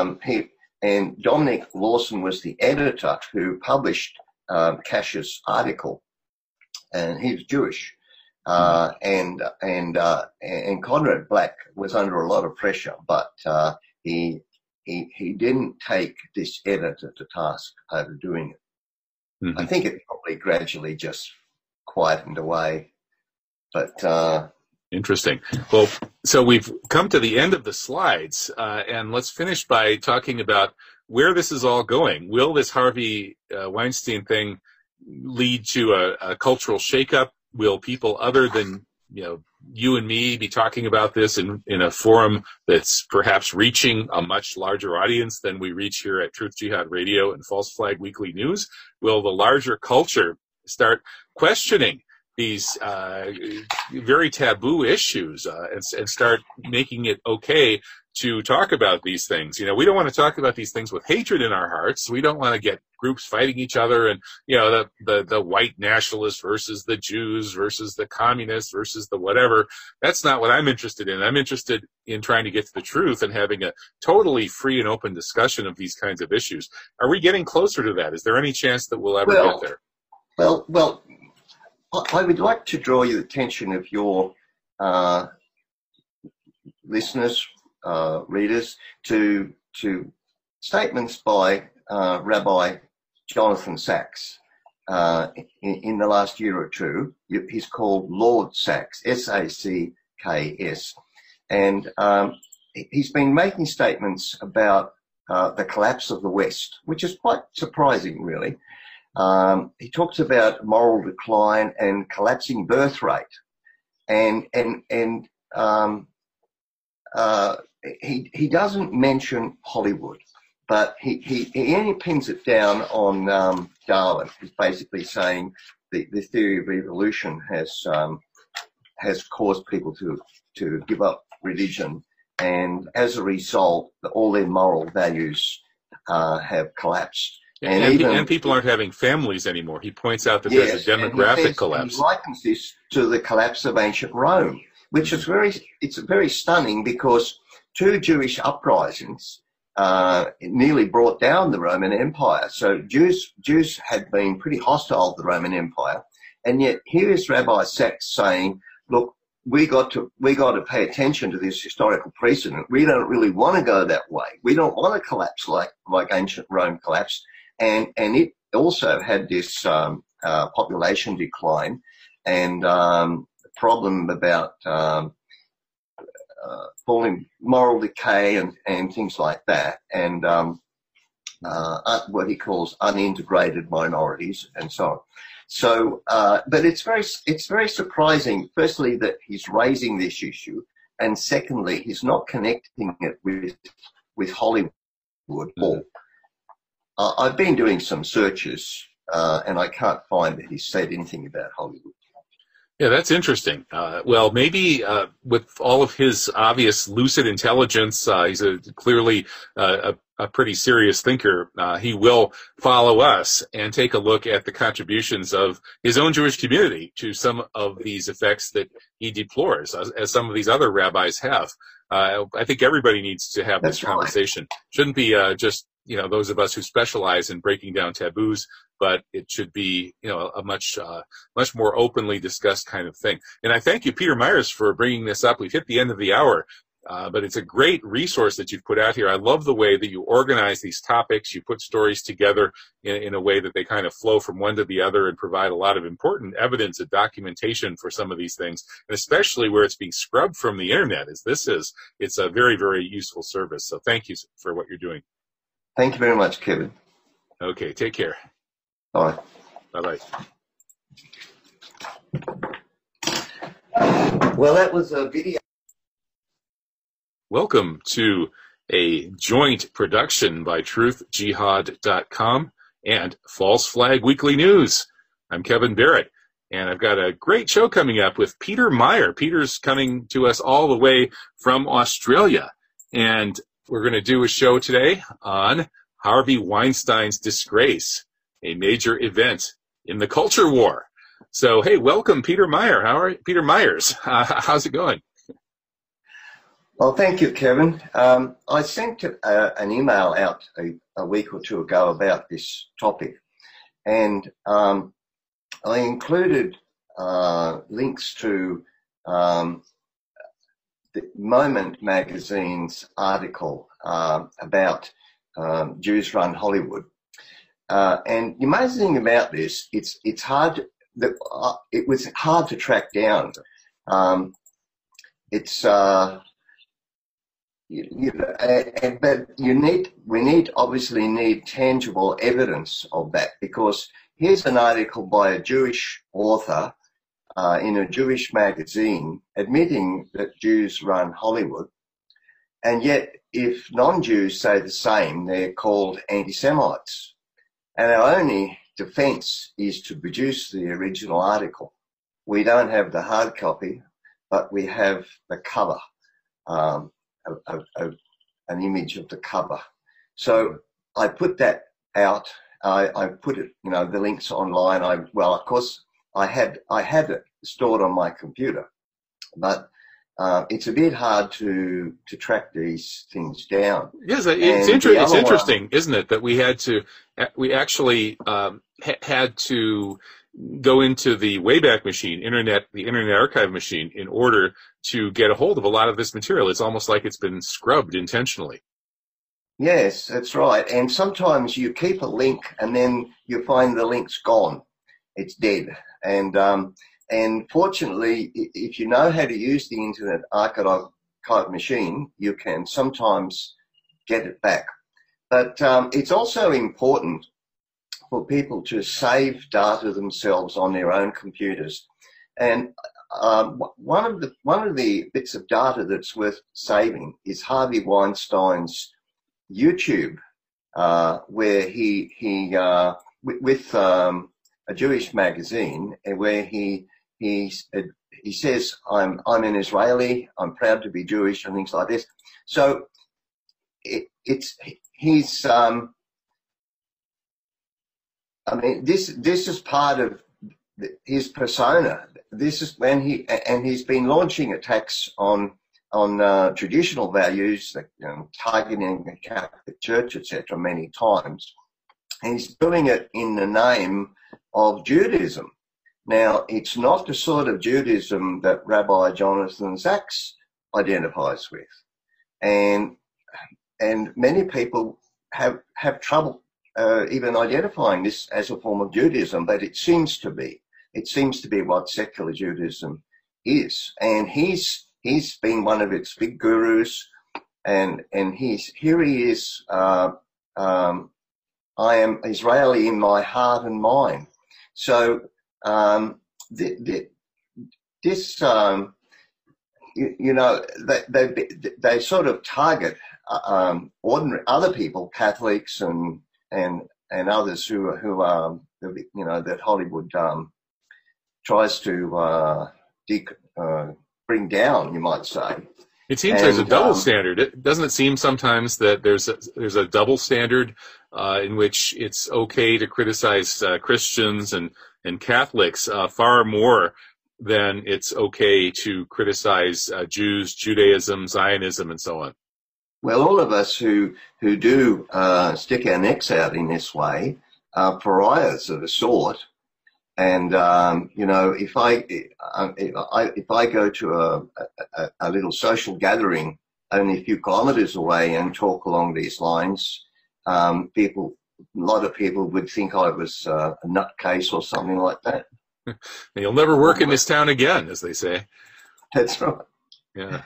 Dominic Lawson was the editor who published Cash's article, and he was Jewish, and Conrad Black was under a lot of pressure, but he didn't take this editor to task over doing it. Mm-hmm. I think it probably gradually just quietened away, but. Interesting. Well, so we've come to the end of the slides, and let's finish by talking about where this is all going. Will this Harvey Weinstein thing lead to a cultural shakeup? Will people other than you and me be talking about this in a forum that's perhaps reaching a much larger audience than we reach here at Truth Jihad Radio and False Flag Weekly News? Will the larger culture start questioning these very taboo issues and start making it okay to talk about these things? We don't want to talk about these things with hatred in our hearts. We don't want to get groups fighting each other and, the white nationalists versus the Jews versus the communists versus the whatever. That's not what I'm interested in. I'm interested in trying to get to the truth and having a totally free and open discussion of these kinds of issues. Are we getting closer to that? Is there any chance that we'll ever get there? Well, I would like to draw your attention of your listeners, readers, to statements by Rabbi Jonathan Sacks in the last year or two. He's called Lord Sacks, S-A-C-K-S, and he's been making statements about the collapse of the West, which is quite surprising, really. He talks about moral decline and collapsing birth rate, and he doesn't mention Hollywood, but he only pins it down on Darwin. He's basically saying the theory of evolution has caused people to give up religion, and as a result, all their moral values have collapsed. And people aren't having families anymore. He points out that there's a demographic collapse. He likens this to the collapse of ancient Rome, which is very stunning, because two Jewish uprisings nearly brought down the Roman Empire. So Jews had been pretty hostile to the Roman Empire, and yet here is Rabbi Sacks saying, "Look, we got to pay attention to this historical precedent. We don't really want to go that way. We don't want to collapse like ancient Rome collapsed." And it also had this population decline and problem about falling moral decay and things like that. And what he calls unintegrated minorities, and so on. So, but it's very surprising. Firstly, that he's raising this issue, and secondly, he's not connecting it with Hollywood. Or I've been doing some searches, and I can't find that he said anything about Hollywood. Yeah, that's interesting. Well, maybe with all of his obvious lucid intelligence, he's clearly a pretty serious thinker. He will follow us and take a look at the contributions of his own Jewish community to some of these effects that he deplores, as some of these other rabbis have. I think everybody needs to have this conversation. Shouldn't be just those of us who specialize in breaking down taboos, but it should be a much more openly discussed kind of thing. And I thank you, Peter Myers, for bringing this up. We've hit the end of the hour. But it's a great resource that you've put out here. I love the way that you organize these topics. You put stories together in a way that they kind of flow from one to the other and provide a lot of important evidence and documentation for some of these things, and especially where it's being scrubbed from the internet, it's a very, very useful service. So thank you for what you're doing. Thank you very much, Kevin. Okay, take care. Bye. Bye-bye. Well, that was a video. Welcome to a joint production by truthjihad.com and False Flag Weekly News. I'm Kevin Barrett, and I've got a great show coming up with Peter Meyer. Peter's coming to us all the way from Australia, and we're going to do a show today on Harvey Weinstein's disgrace, a major event in the culture war. So, hey, welcome, Peter Meyer. Peter Myers? How's it going? Well, thank you, Kevin. I sent an email out a week or two ago about this topic, and I included links to the Moment magazine's article about Jews Run Hollywood. And the amazing thing about this, it was hard to track down. But we obviously need tangible evidence of that, because here's an article by a Jewish author in a Jewish magazine admitting that Jews run Hollywood, and yet if non-Jews say the same, they're called anti-Semites. And our only defense is to produce the original article. We don't have the hard copy, but we have the cover. An image of the cover. So I put that out. I put it, the links online. Of course, I had it stored on my computer, but it's a bit hard to track these things down. Yes, it's interesting, isn't it, that we actually had to go into the Wayback Machine, the Internet Archive machine, in order to get a hold of a lot of this material. It's almost like it's been scrubbed intentionally. Yes, that's right. And sometimes you keep a link and then you find the link's gone. It's dead. And fortunately, if you know how to use the Internet Archive machine, you can sometimes get it back. But it's also important for people to save data themselves on their own computers. And one of the bits of data that's worth saving is Harvey Weinstein's YouTube, where he with a Jewish magazine, where he says, I'm an Israeli, I'm proud to be Jewish, and things like this. So this is part of his persona. This is when he's been launching attacks on traditional values, like targeting the Catholic Church, etc., many times. And he's doing it in the name of Judaism. Now, it's not the sort of Judaism that Rabbi Jonathan Sacks identifies with, and many people have trouble even identifying this as a form of Judaism, but it seems to be what secular Judaism is. And he's been one of its big gurus, and he is I am Israeli in my heart and mind. So this, they sort of target ordinary other people, Catholics and others who that Hollywood tries to bring down, you might say. It seems there's a double standard. Doesn't it seem sometimes that there's a double standard in which it's okay to criticize Christians and Catholics far more than it's okay to criticize Jews, Judaism, Zionism, and so on? Well, all of us who do stick our necks out in this way are pariahs of a sort. And if I go to a little social gathering only a few kilometres away and talk along these lines, a lot of people would think I was a nutcase or something like that. You'll never work in this town again, as they say. That's right. Yeah.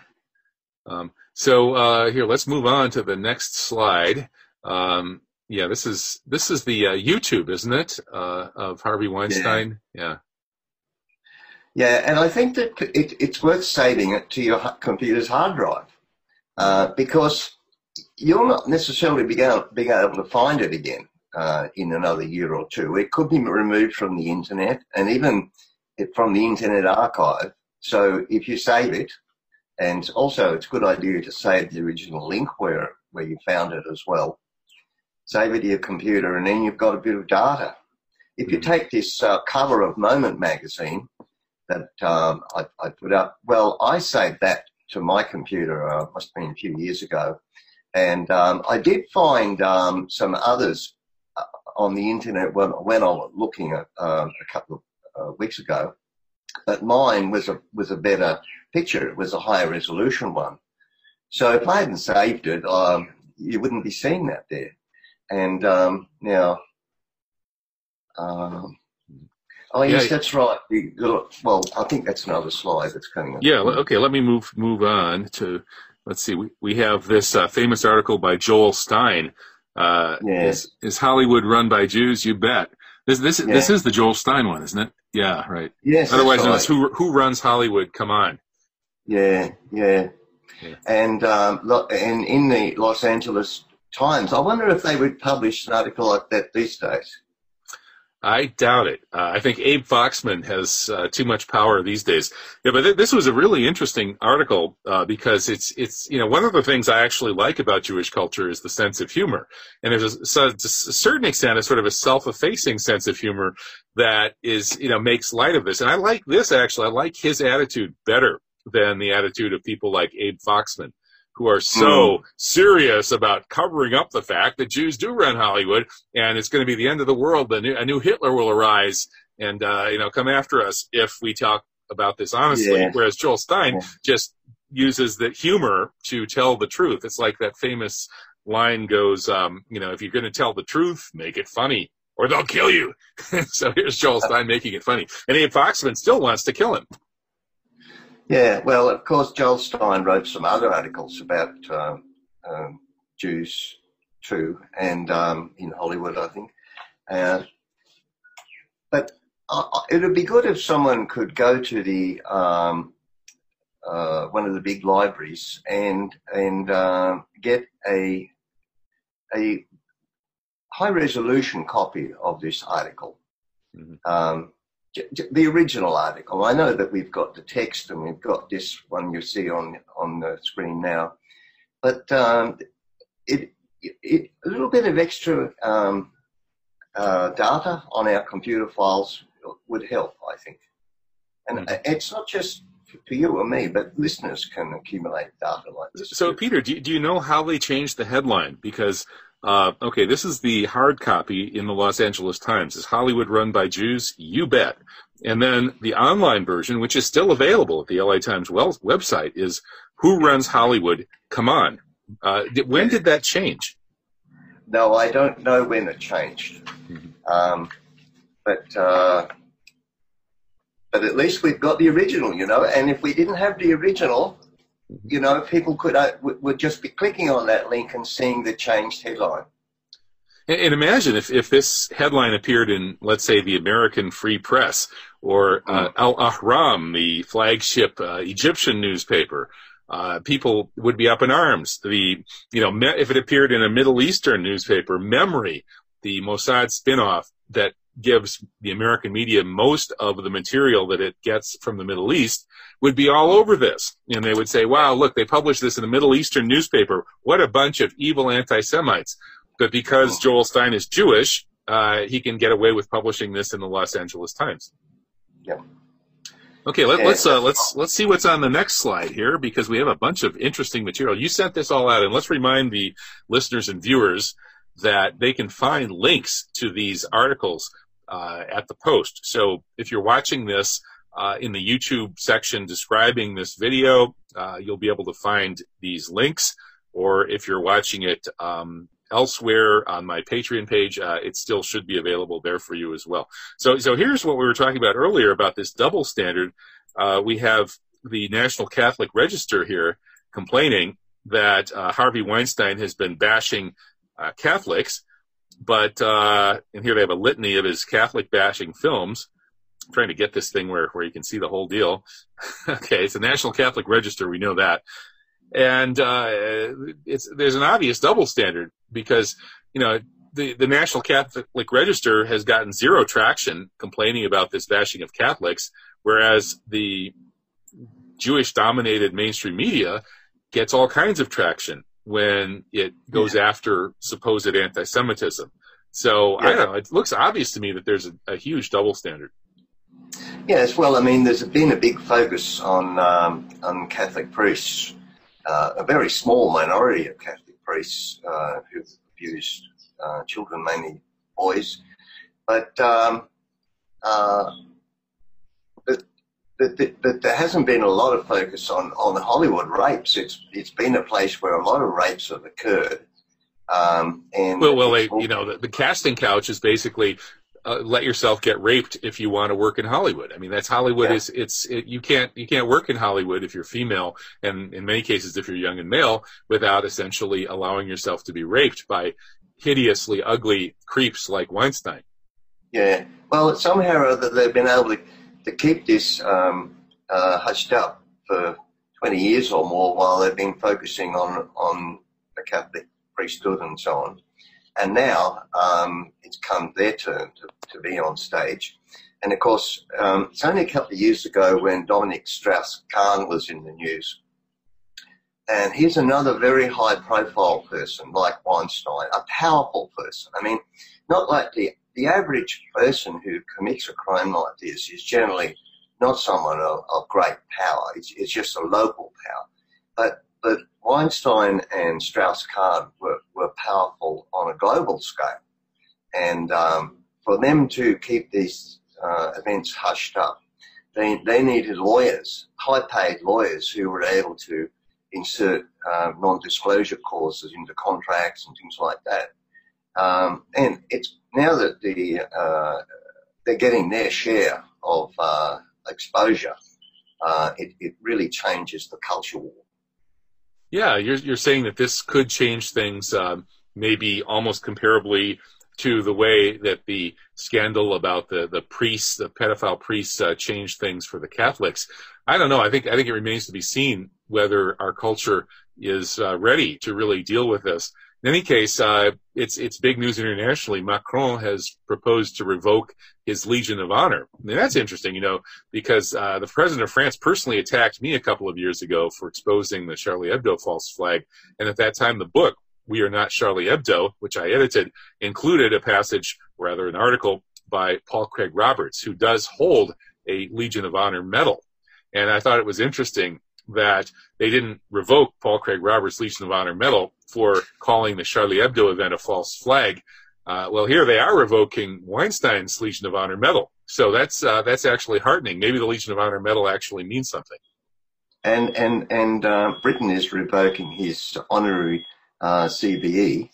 So here, let's move on to the next slide. This is the YouTube, isn't it, of Harvey Weinstein? Yeah. Yeah, and I think that it's worth saving it to your computer's hard drive because you'll not necessarily be able to find it again in another year or two. It could be removed from the internet and even from the Internet Archive. So if you save it, and also it's a good idea to save the original link where you found it as well. Save it to your computer, and then you've got a bit of data. If you take this cover of Moment magazine that I put up, well, I saved that to my computer, must have been a few years ago. And I did find some others on the internet when I was looking at a couple of weeks ago. But mine was a better picture. It was a higher resolution one. So if I hadn't saved it, you wouldn't be seeing that there. And now, yes, that's right. Well, I think that's another slide that's coming up. Yeah, okay, let me move on to, let's see, we have this famous article by Joel Stein. Yes. Is Hollywood run by Jews? You bet. This is the Joel Stein one, isn't it? Yeah, right. Yes. Otherwise known as Who Runs Hollywood? Come on. Yeah. And in the Los Angeles Times, I wonder if they would publish an article like that these days. I doubt it. I think Abe Foxman has too much power these days. Yeah, but this was a really interesting article because it's one of the things I actually like about Jewish culture is the sense of humor, and there's to a certain extent a sort of a self-effacing sense of humor that is makes light of this. And I like this actually. I like his attitude better than the attitude of people like Abe Foxman, who are so serious about covering up the fact that Jews do run Hollywood, and it's going to be the end of the world. A new Hitler will arise and come after us if we talk about this honestly. Yeah. Whereas Joel Stein just uses the humor to tell the truth. It's like that famous line goes, if you're going to tell the truth, make it funny, or they'll kill you. So here's Joel Stein making it funny, and Abe Foxman still wants to kill him. Yeah, well, of course, Joel Stein wrote some other articles about Jews too, and in Hollywood, I think. But it would be good if someone could go to the one of the big libraries and get a high resolution copy of this article. Mm-hmm. The original article. I know that we've got the text and we've got this one you see on the screen now, but a little bit of extra data on our computer files would help, I think. And it's not just for you or me, but listeners can accumulate data like this. So, Peter, do you know how they changed the headline? Because this is the hard copy in the Los Angeles Times. Is Hollywood run by Jews? You bet. And then the online version, which is still available at the LA Times website, is Who Runs Hollywood? Come on. When did that change? No, I don't know when it changed. Mm-hmm. But at least we've got the original, and if we didn't have the original, people would just be clicking on that link and seeing the changed headline. And imagine if this headline appeared in, let's say, the American Free Press or Al Ahram, the flagship Egyptian newspaper. People would be up in arms. If it appeared in a Middle Eastern newspaper, Memory, the Mossad spinoff that gives the American media most of the material that it gets from the Middle East, would be all over this. And they would say, wow, look, they published this in a Middle Eastern newspaper. What a bunch of evil anti-Semites. But because Joel Stein is Jewish, he can get away with publishing this in the Los Angeles Times. Yeah. Okay, let's see what's on the next slide here, because we have a bunch of interesting material. You sent this all out, and let's remind the listeners and viewers that they can find links to these articles at the post. So if you're watching this in the YouTube section describing this video, you'll be able to find these links. Or if you're watching it elsewhere on my Patreon page, it still should be available there for you as well. So here's what we were talking about earlier about this double standard. We have the National Catholic Register here complaining that Harvey Weinstein has been bashing Catholics, but and here they have a litany of his Catholic bashing films. I'm trying to get this thing where you can see the whole deal. Okay, it's the National Catholic Register, we know that. And there's an obvious double standard because, the National Catholic Register has gotten zero traction complaining about this bashing of Catholics, whereas the Jewish-dominated mainstream media gets all kinds of traction when it goes after supposed anti-Semitism. So, I don't know, it looks obvious to me that there's a huge double standard. Yes, well, I mean, there's been a big focus on Catholic priests. A very small minority of Catholic priests who've abused children, mainly boys, but there hasn't been a lot of focus on Hollywood rapes. It's been a place where a lot of rapes have occurred. The casting couch is basically let yourself get raped if you want to work in Hollywood. I mean, that's Hollywood. Yeah. You can't work in Hollywood if you're female, and in many cases if you're young and male, without essentially allowing yourself to be raped by hideously ugly creeps like Weinstein. Yeah. Well, somehow or other they've been able to keep this hushed up for 20 years or more while they've been focusing on the Catholic priesthood and so on. And now it's come their turn to be on stage. And, of course, it's only a couple of years ago when Dominic Strauss-Kahn was in the news. And he's another very high-profile person like Weinstein, a powerful person. I mean, not like the average person who commits a crime like this is generally not someone of great power. It's just a local power. But Weinstein and Strauss-Kahn were powerful on a global scale. And for them to keep these events hushed up, they needed lawyers, high-paid lawyers who were able to insert non-disclosure clauses into contracts and things like that. And it's now that they're getting their share of exposure, it really changes the culture war. Yeah, you're saying that this could change things, maybe almost comparably to the way that the scandal about the priests, the pedophile priests, changed things for the Catholics. I don't know. I think it remains to be seen whether our culture is ready to really deal with this. In any case, it's big news internationally. Macron has proposed to revoke his Legion of Honor. I mean, that's interesting, because the president of France personally attacked me a couple of years ago for exposing the Charlie Hebdo false flag. And at that time, the book, We Are Not Charlie Hebdo, which I edited, included a passage, rather an article, by Paul Craig Roberts, who does hold a Legion of Honor medal. And I thought it was interesting that they didn't revoke Paul Craig Roberts' Legion of Honor medal for calling the Charlie Hebdo event a false flag. Well, here they are revoking Weinstein's Legion of Honor medal. So that's actually heartening. Maybe the Legion of Honor medal actually means something. And Britain is revoking his honorary CBE.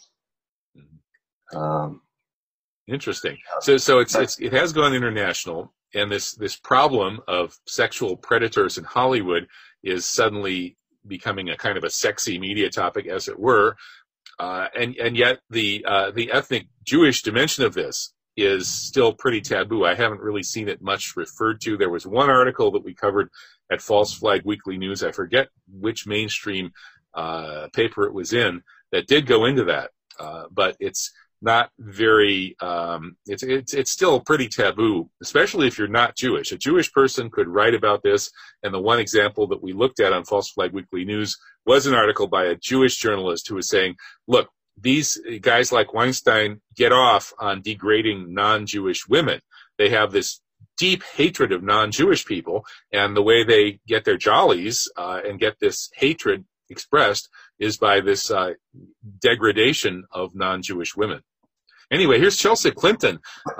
Interesting. So it has gone international, and this problem of sexual predators in Hollywood is suddenly becoming a kind of a sexy media topic, as it were. And yet the ethnic Jewish dimension of this is still pretty taboo. I haven't really seen it much referred to. There was one article that we covered at False Flag Weekly News. I forget which mainstream paper it was in that did go into that, but it's not very. It's still pretty taboo, especially if you're not Jewish. A Jewish person could write about this, and the one example that we looked at on False Flag Weekly News was an article by a Jewish journalist who was saying, "Look, these guys like Weinstein get off on degrading non-Jewish women. They have this deep hatred of non-Jewish people, and the way they get their jollies and get this hatred expressed is by this degradation of non-Jewish women." Anyway, here's Chelsea Clinton.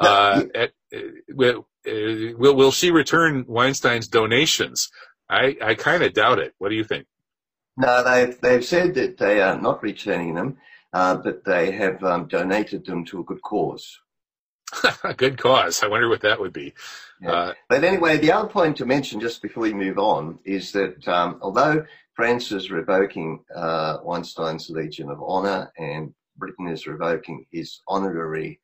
Will she return Weinstein's donations? I kind of doubt it. What do you think? No, they've said that they are not returning them, but they have donated them to a good cause. A good cause. I wonder what that would be. Yeah. But anyway, the other point to mention just before we move on is that although France is revoking Weinstein's Legion of Honor and Britain is revoking his honorary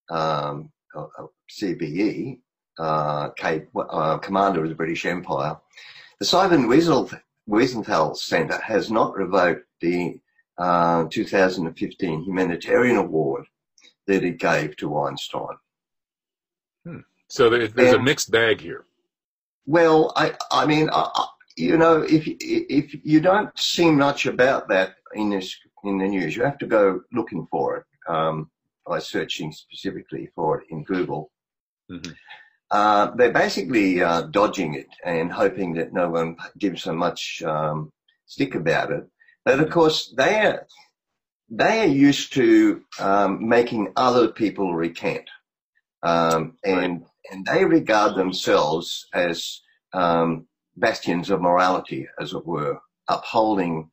CBE, Commander of the British Empire, the Simon Wiesenthal Centre has not revoked the 2015 humanitarian award that it gave to Weinstein. So there's a mixed bag here. Well, I mean, you know, if you don't see much about that in the news, you have to go looking for it by searching specifically for it in Google. Mm-hmm. They're basically dodging it and hoping that no one gives them much stick about it. But of course, they are used to making other people recant, and they regard themselves as bastions of morality, as it were, upholding.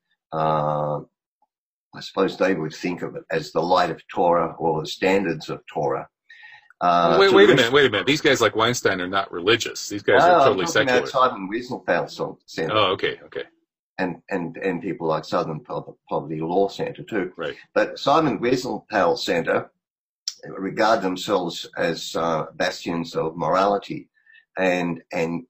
I suppose they would think of it as the light of Torah or the standards of Torah. Wait a minute. These guys like Weinstein are not religious. These guys are totally secular. I'm talking about Simon Wiesenthal Center. Oh, okay. And people like Southern Poverty Law Center too. Right. But Simon Wiesenthal Center regard themselves as bastions of morality, and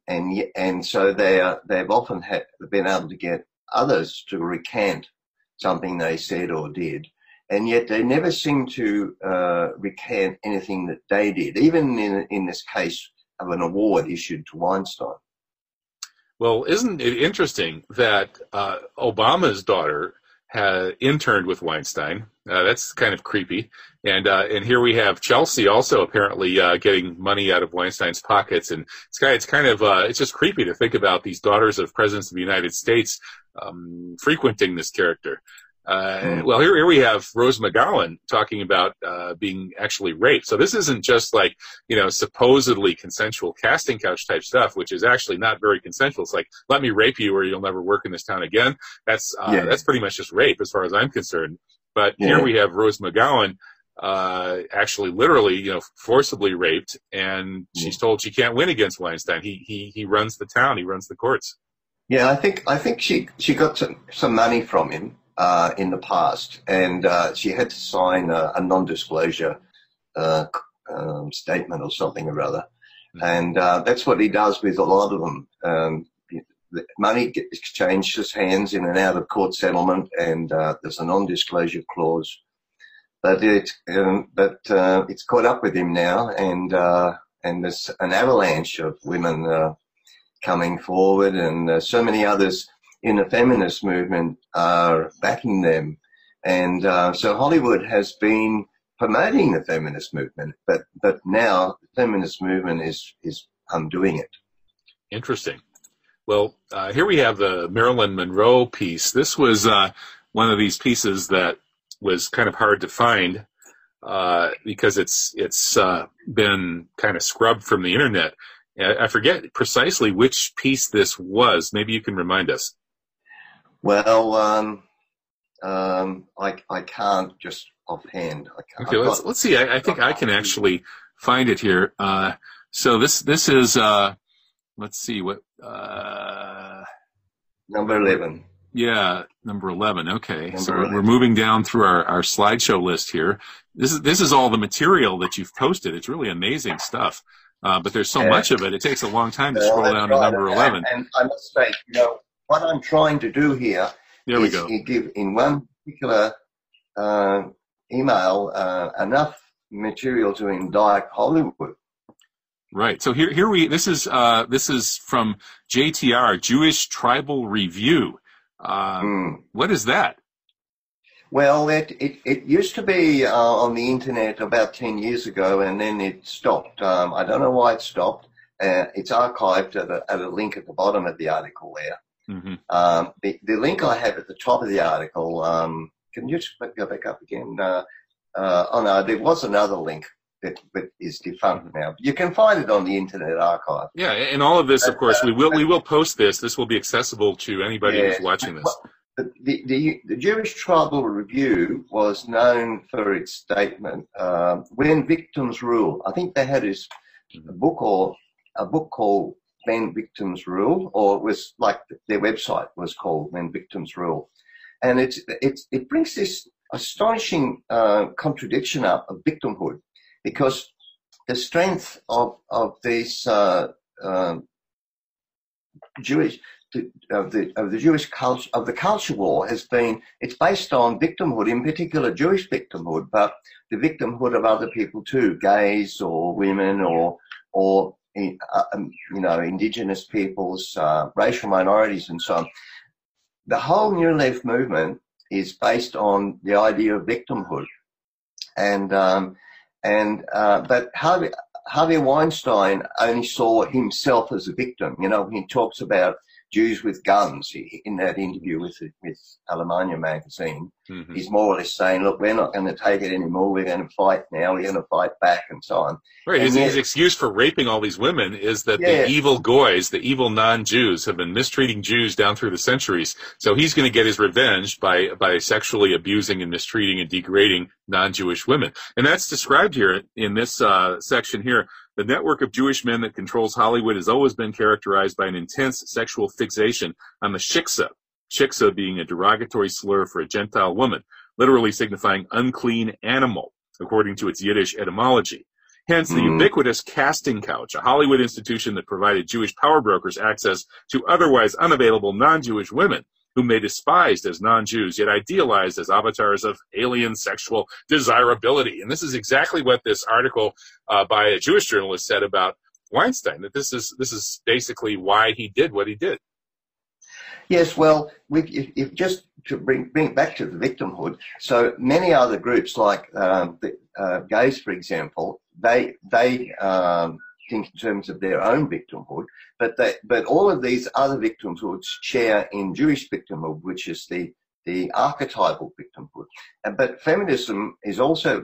so they've often been able to get others to recant something they said or did, and yet they never seem to recant anything that they did, even in this case of an award issued to Weinstein. Well, isn't it interesting that Obama's daughter had interned with Weinstein? That's kind of creepy. And here we have Chelsea also apparently getting money out of Weinstein's pockets. And it's kind of it's just creepy to think about these daughters of presidents of the United States frequenting this character. Well, here we have Rose McGowan talking about being actually raped. So this isn't just like, supposedly consensual casting couch type stuff, which is actually not very consensual. It's like, let me rape you or you'll never work in this town again. That's pretty much just rape as far as I'm concerned. But here we have Rose McGowan actually literally, forcibly raped, and she's told she can't win against Weinstein. He runs the town. He runs the courts. Yeah, I think she got some money from him in the past, and she had to sign a non-disclosure statement or something or other. Mm-hmm. And that's what he does with a lot of them. The money exchanges hands in and out of court settlement, and there's a non-disclosure clause. But it's caught up with him now, and there's an avalanche of women coming forward, and so many others in the feminist movement are backing them. And so Hollywood has been promoting the feminist movement, but now the feminist movement is undoing it. Interesting. Well, here we have the Marilyn Monroe piece. This was one of these pieces that was kind of hard to find because it's been kind of scrubbed from the internet. I forget precisely which piece this was. Maybe you can remind us. Well, I can't just offhand. Okay, let's see. I think I can actually find it here. So this is let's see what number 11. Yeah, number 11. Okay, so Number we're 11. moving down through our slideshow list here. This is all the material that you've posted. It's really amazing stuff. But there's so Yeah. much of it. It takes a long time to Well, scroll that's down to right. number 11. And I must say, what I'm trying to do here There we is go. give in one particular email enough material to indict Hollywood. Right. So this is from JTR, Jewish Tribal Review. What is that? Well, it used to be on the internet about 10 years ago, and then it stopped. I don't know why it stopped. It's archived at a link at the bottom of the article there. Mm-hmm. The link I have at the top of the article, can you just go back up again? Oh no, there was another link that is defunct now. You can find it on the Internet Archive. Yeah, and all of this, of course, we will post this. This will be accessible to anybody who's watching this. The Jewish Tribal Review was known for its statement, "When Victims Rule." I think they had a book called "When Victims Rule," or it was like their website was called "When Victims Rule," and it brings this astonishing contradiction up of victimhood, because the strength of these Jewish of the Jewish culture, of the culture war, it's based on victimhood, in particular Jewish victimhood, but the victimhood of other people too, gays or women or indigenous peoples, racial minorities, and so on. The whole New Left movement is based on the idea of victimhood, but Harvey Weinstein only saw himself as a victim. He talks about Jews with guns in that interview with Alemania magazine. Mm-hmm. He's more or less saying, look, we're not going to take it anymore. We're going to fight now. We're going to fight back, and so on. Right. His excuse for raping all these women is that the evil goys, the evil non-Jews, have been mistreating Jews down through the centuries. So he's going to get his revenge by sexually abusing and mistreating and degrading non-Jewish women. And that's described here in this section here. The network of Jewish men that controls Hollywood has always been characterized by an intense sexual fixation on the shiksa, shiksa being a derogatory slur for a Gentile woman, literally signifying unclean animal, according to its Yiddish etymology. Hence, the ubiquitous casting couch, a Hollywood institution that provided Jewish power brokers access to otherwise unavailable non-Jewish women, whom they despised as non-Jews, yet idealized as avatars of alien sexual desirability. And this is exactly what this article by a Jewish journalist said about Weinstein, that this is basically why he did what he did. Yes, well, if just to bring it back to the victimhood, so many other groups like the gays, for example, they think in terms of their own victimhood, but all of these other victimhoods share in Jewish victimhood, which is the archetypal victimhood. But feminism is also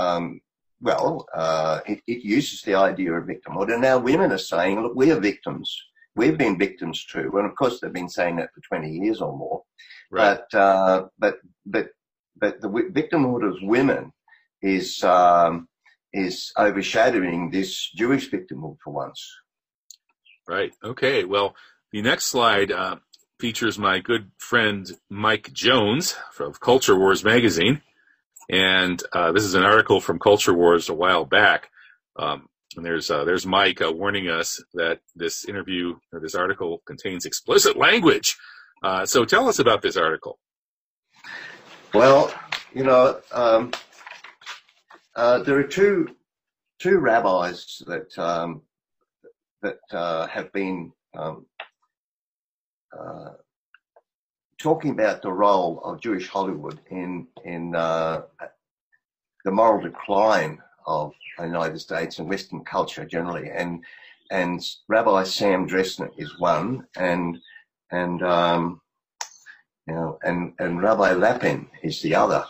it uses the idea of victimhood, and now women are saying, look, we are victims. We've been victims too, and of course they've been saying that for 20 years or more. Right. But the victimhood of women is overshadowing this Jewish victimhood for once. Right. Okay. Well, the next slide features my good friend Mike Jones from Culture Wars magazine, and this is an article from Culture Wars a while back. And there's Mike warning us that this interview or this article contains explicit language. So tell us about this article. Well, there are two rabbis that have been talking about the role of Jewish Hollywood in the moral decline of the United States and Western culture generally, and Rabbi Sam Dresner is one, and Rabbi Lapin is the other.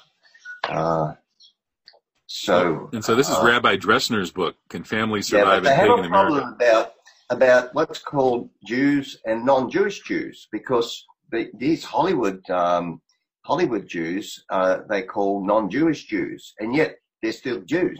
So this is Rabbi Dresner's book, Can Families Survive in Pagan America? They have a problem about what's called Jews and non-Jewish Jews, because these Hollywood Jews they call non-Jewish Jews, and yet they're still Jews.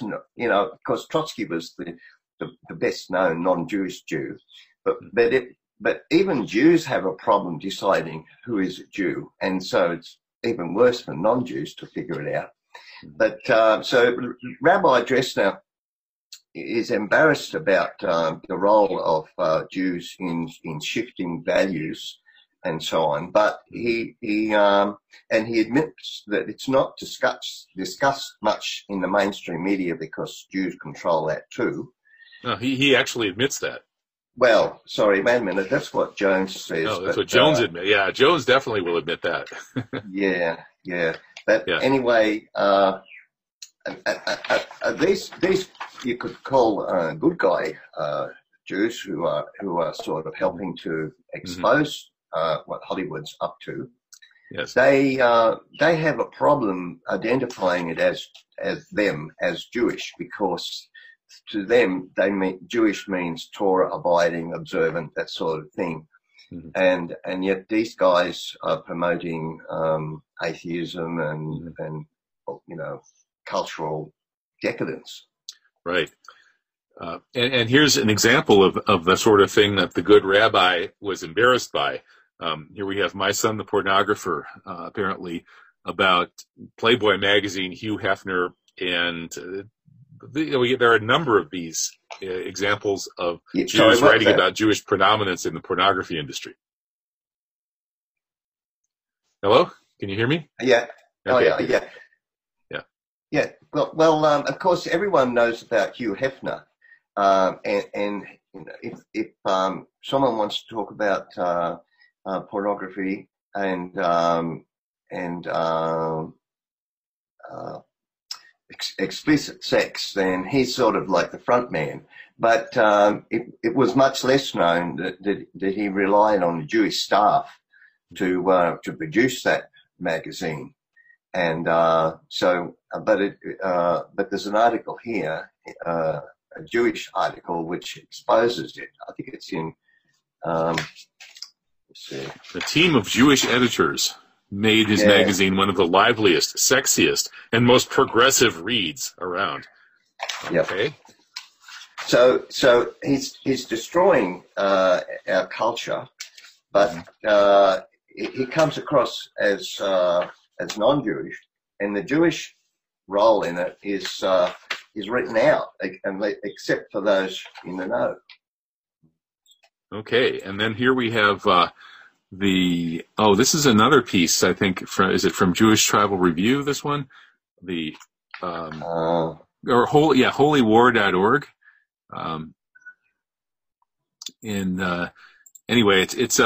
Of course Trotsky was the best known non-Jewish Jew, but but even Jews have a problem deciding who is a Jew, and so it's even worse for non-Jews to figure it out. But so Rabbi Dressner is embarrassed about the role of Jews in shifting values and so on. But he admits that it's not discussed much in the mainstream media because Jews control that too. No, he actually admits that. Well, sorry, wait a minute. That's what Jones says. No, that's what Jones admits. Yeah, Jones definitely will admit that. Yeah. But anyway, these you could call good guy Jews who are sort of helping to expose what Hollywood's up to. Yes. They have a problem identifying it as them as Jewish, because to them Jewish means Torah abiding, observant, that sort of thing. Mm-hmm. And yet these guys are promoting atheism and cultural decadence. Right. And here's an example of the sort of thing that the good rabbi was embarrassed by. Here we have My Son the Pornographer, apparently, about Playboy magazine, Hugh Hefner, and there are a number of these examples of Jews writing about Jewish predominance in the pornography industry. Hello? Can you hear me? Yeah. Okay. Oh, yeah. Well, of course, everyone knows about Hugh Hefner. And if someone wants to talk about pornography and explicit sex, then he's sort of like the front man. But it was much less known that he relied on the Jewish staff to produce that magazine. And but there's an article here, a Jewish article, which exposes it. I think it's in. Let's see. A team of Jewish editors made his magazine one of the liveliest, sexiest, and most progressive reads around. Okay. Yep. So he's destroying our culture, but he comes across as non-Jewish, and the Jewish role in it is written out, except for those in the know. Okay, and then here we have this is another piece, I think, is it from Jewish Travel Review, this one? holywar.org. Anyway, it's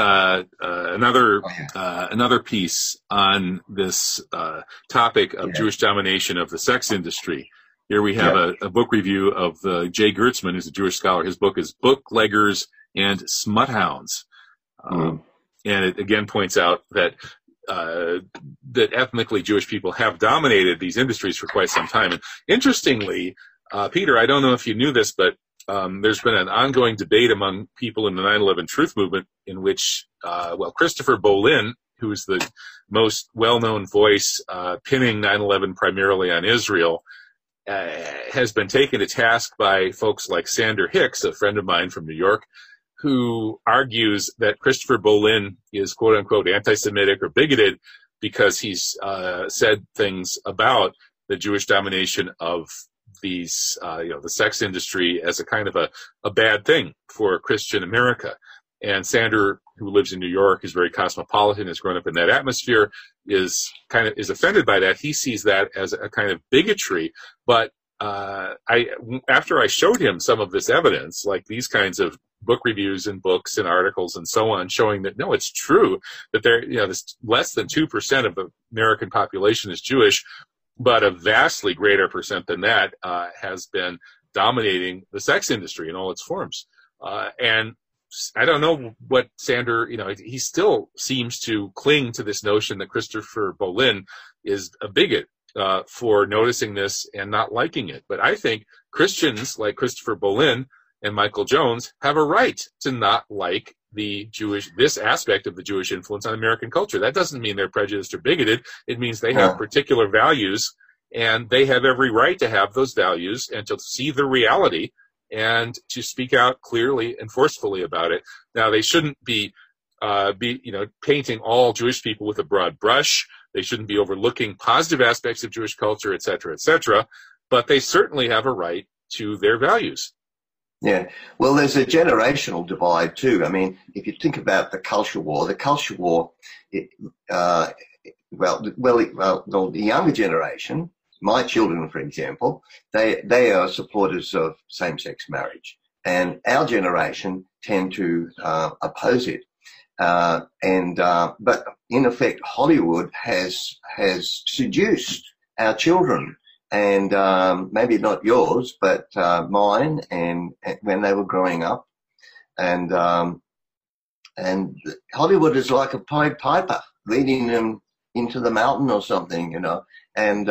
another piece on this topic of Jewish domination of the sex industry. Here we have a book review of Jay Gertzman, who's a Jewish scholar. His book is Bookleggers and Smuthounds. And it again points out that ethnically Jewish people have dominated these industries for quite some time. And interestingly, Peter, I don't know if you knew this, but there's been an ongoing debate among people in the 9/11 Truth Movement in which, Christopher Bolin, who is the most well-known voice pinning 9/11 primarily on Israel, has been taken to task by folks like Sander Hicks, a friend of mine from New York, who argues that Christopher Bolin is quote-unquote anti-Semitic or bigoted because he's said things about the Jewish domination of these, the sex industry as a kind of a bad thing for Christian America. And Sander, who lives in New York, is very cosmopolitan, has grown up in that atmosphere, is offended by that. He sees that as a kind of bigotry. But after I showed him some of this evidence, like these kinds of book reviews and books and articles and so on, showing that no, it's true that this less than 2% of the American population is Jewish, but a vastly greater percent than that has been dominating the sex industry in all its forms. And I don't know what Sander, he still seems to cling to this notion that Christopher Bolin is a bigot for noticing this and not liking it. But I think Christians like Christopher Bolin and Michael Jones have a right to not like this aspect of the Jewish influence on American culture. That doesn't mean they're prejudiced or bigoted. It means they have particular values, and they have every right to have those values and to see the reality and to speak out clearly and forcefully about it. Now, they shouldn't be painting all Jewish people with a broad brush. They shouldn't be overlooking positive aspects of Jewish culture, et cetera, but they certainly have a right to their values. Yeah, well, there's a generational divide too. I mean, if you think about the culture war, the younger generation, my children, for example, they are supporters of same-sex marriage, and our generation tend to oppose it. But in effect, Hollywood has seduced our children, and maybe not yours, but mine, and when they were growing up, and Hollywood is like a Pied Piper leading them into the mountain or something, and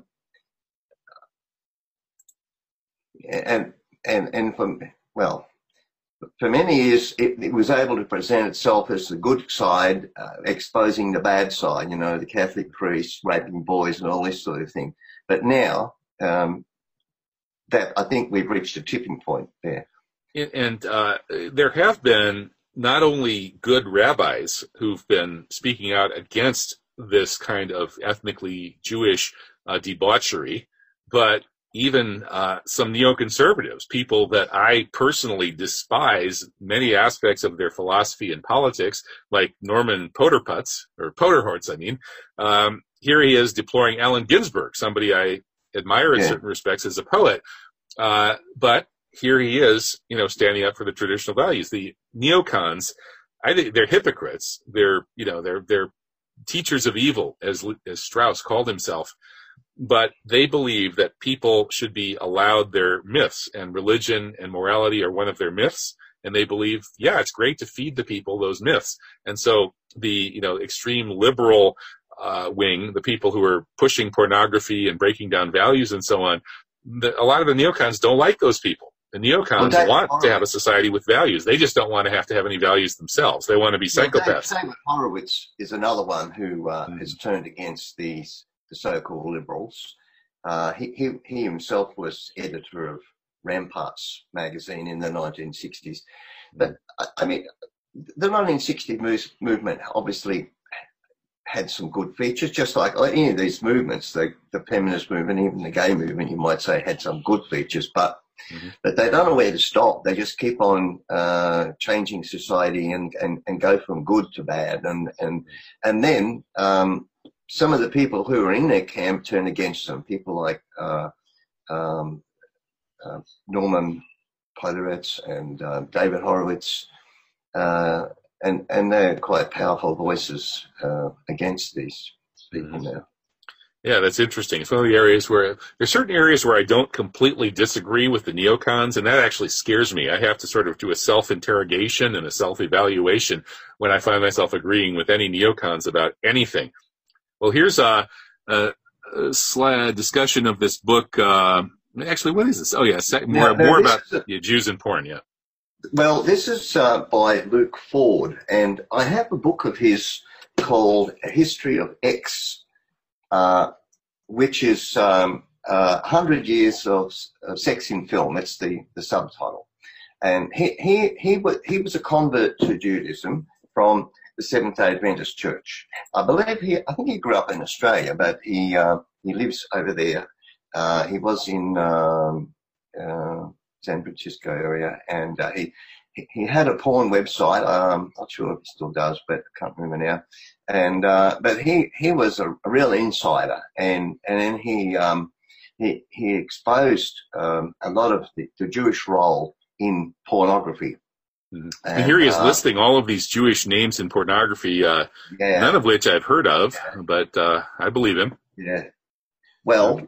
for many years, it was able to present itself as the good side, exposing the bad side, the Catholic priests raping boys and all this sort of thing. But now, that I think we've reached a tipping point there. And there have been not only good rabbis who've been speaking out against this kind of ethnically Jewish debauchery, but even some neoconservatives, people that I personally despise many aspects of their philosophy and politics, like Norman Poderhortz, here he is deploring Allen Ginsberg, somebody I admire in certain respects as a poet, but here he is, standing up for the traditional values. The neocons, I think they're hypocrites. They're teachers of evil, as Strauss called himself. But they believe that people should be allowed their myths, and religion and morality are one of their myths. And they believe, it's great to feed the people those myths. And so the, extreme liberal wing, the people who are pushing pornography and breaking down values and so on, a lot of the neocons don't like those people. The neocons want to have a society with values. They just don't want to have any values themselves. They want to be psychopaths. David Horowitz is another one who has turned against the so-called liberals. He himself was editor of Ramparts magazine in the 1960s. But, I mean, the 1960s movement obviously had some good features, just like any of these movements, the feminist movement, even the gay movement, you might say, had some good features, but they don't know where to stop. They just keep on changing society and go from good to bad. And then some of the people who are in their camp turn against them, people like Norman Poderhortz and David Horowitz, and they're quite powerful voices against these people now. Yeah, that's interesting. It's one of the areas where there's certain areas where I don't completely disagree with the neocons, and that actually scares me. I have to sort of do a self-interrogation and a self-evaluation when I find myself agreeing with any neocons about anything. Well, here's a discussion of this book. Actually, what is this? Oh, yeah, more about Jews and porn, yeah. Well, this is by Luke Ford, and I have a book of his called A History of X, which is 100 Years of Sex in Film. That's the subtitle. And he was a convert to Judaism from the Seventh-day Adventist Church. I think he grew up in Australia, but he lives over there. He was in San Francisco area, and he had a porn website. I'm not sure if he still does, but I can't remember now. And but he was a real insider, and then he exposed a lot of the Jewish role in pornography. And here he is listing all of these Jewish names in pornography, none of which I've heard of, but I believe him. Yeah. Well,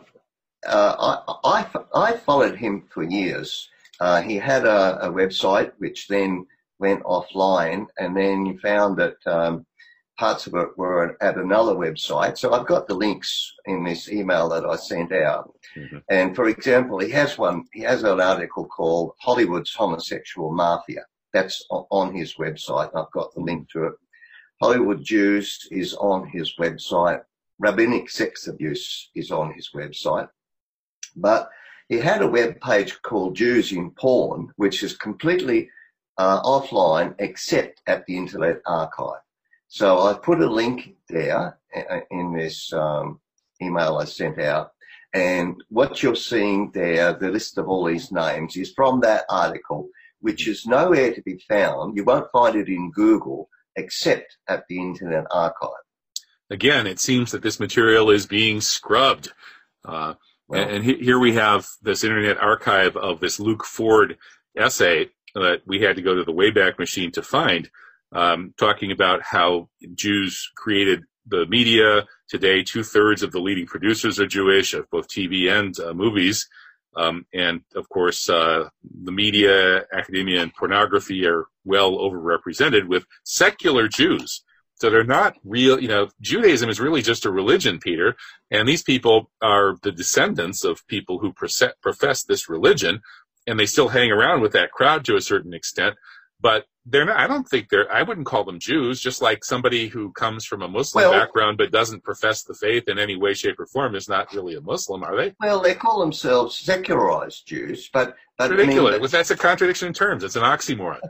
I followed him for years. He had a website which then went offline, and then you found that parts of it were at another website. So I've got the links in this email that I sent out. And for example, he has an article called Hollywood's Homosexual Mafia. That's on his website. I've got the link to it. Hollywood Jews is on his website. Rabbinic sex abuse is on his website. But he had a web page called Jews in Porn, which is completely offline except at the Internet Archive. So I put a link there in this email I sent out. And what you're seeing there, the list of all these names, is from that article, which is nowhere to be found. You won't find it in Google except at the Internet Archive. Again, it seems that this material is being scrubbed. And here we have this Internet Archive of this Luke Ford essay that we had to go to the Wayback Machine to find, talking about how Jews created the media. Today, 2/3 of the leading producers are Jewish, of both TV and movies. And, of course, the media, academia, and pornography are well overrepresented with secular Jews. So they're not real, Judaism is really just a religion, Peter, and these people are the descendants of people who profess this religion, and they still hang around with that crowd to a certain extent, but they're not, I wouldn't call them Jews, just like somebody who comes from a Muslim background but doesn't profess the faith in any way, shape, or form is not really a Muslim, are they? Well, they call themselves secularized Jews, but ridiculous. That's a contradiction in terms. It's an oxymoron.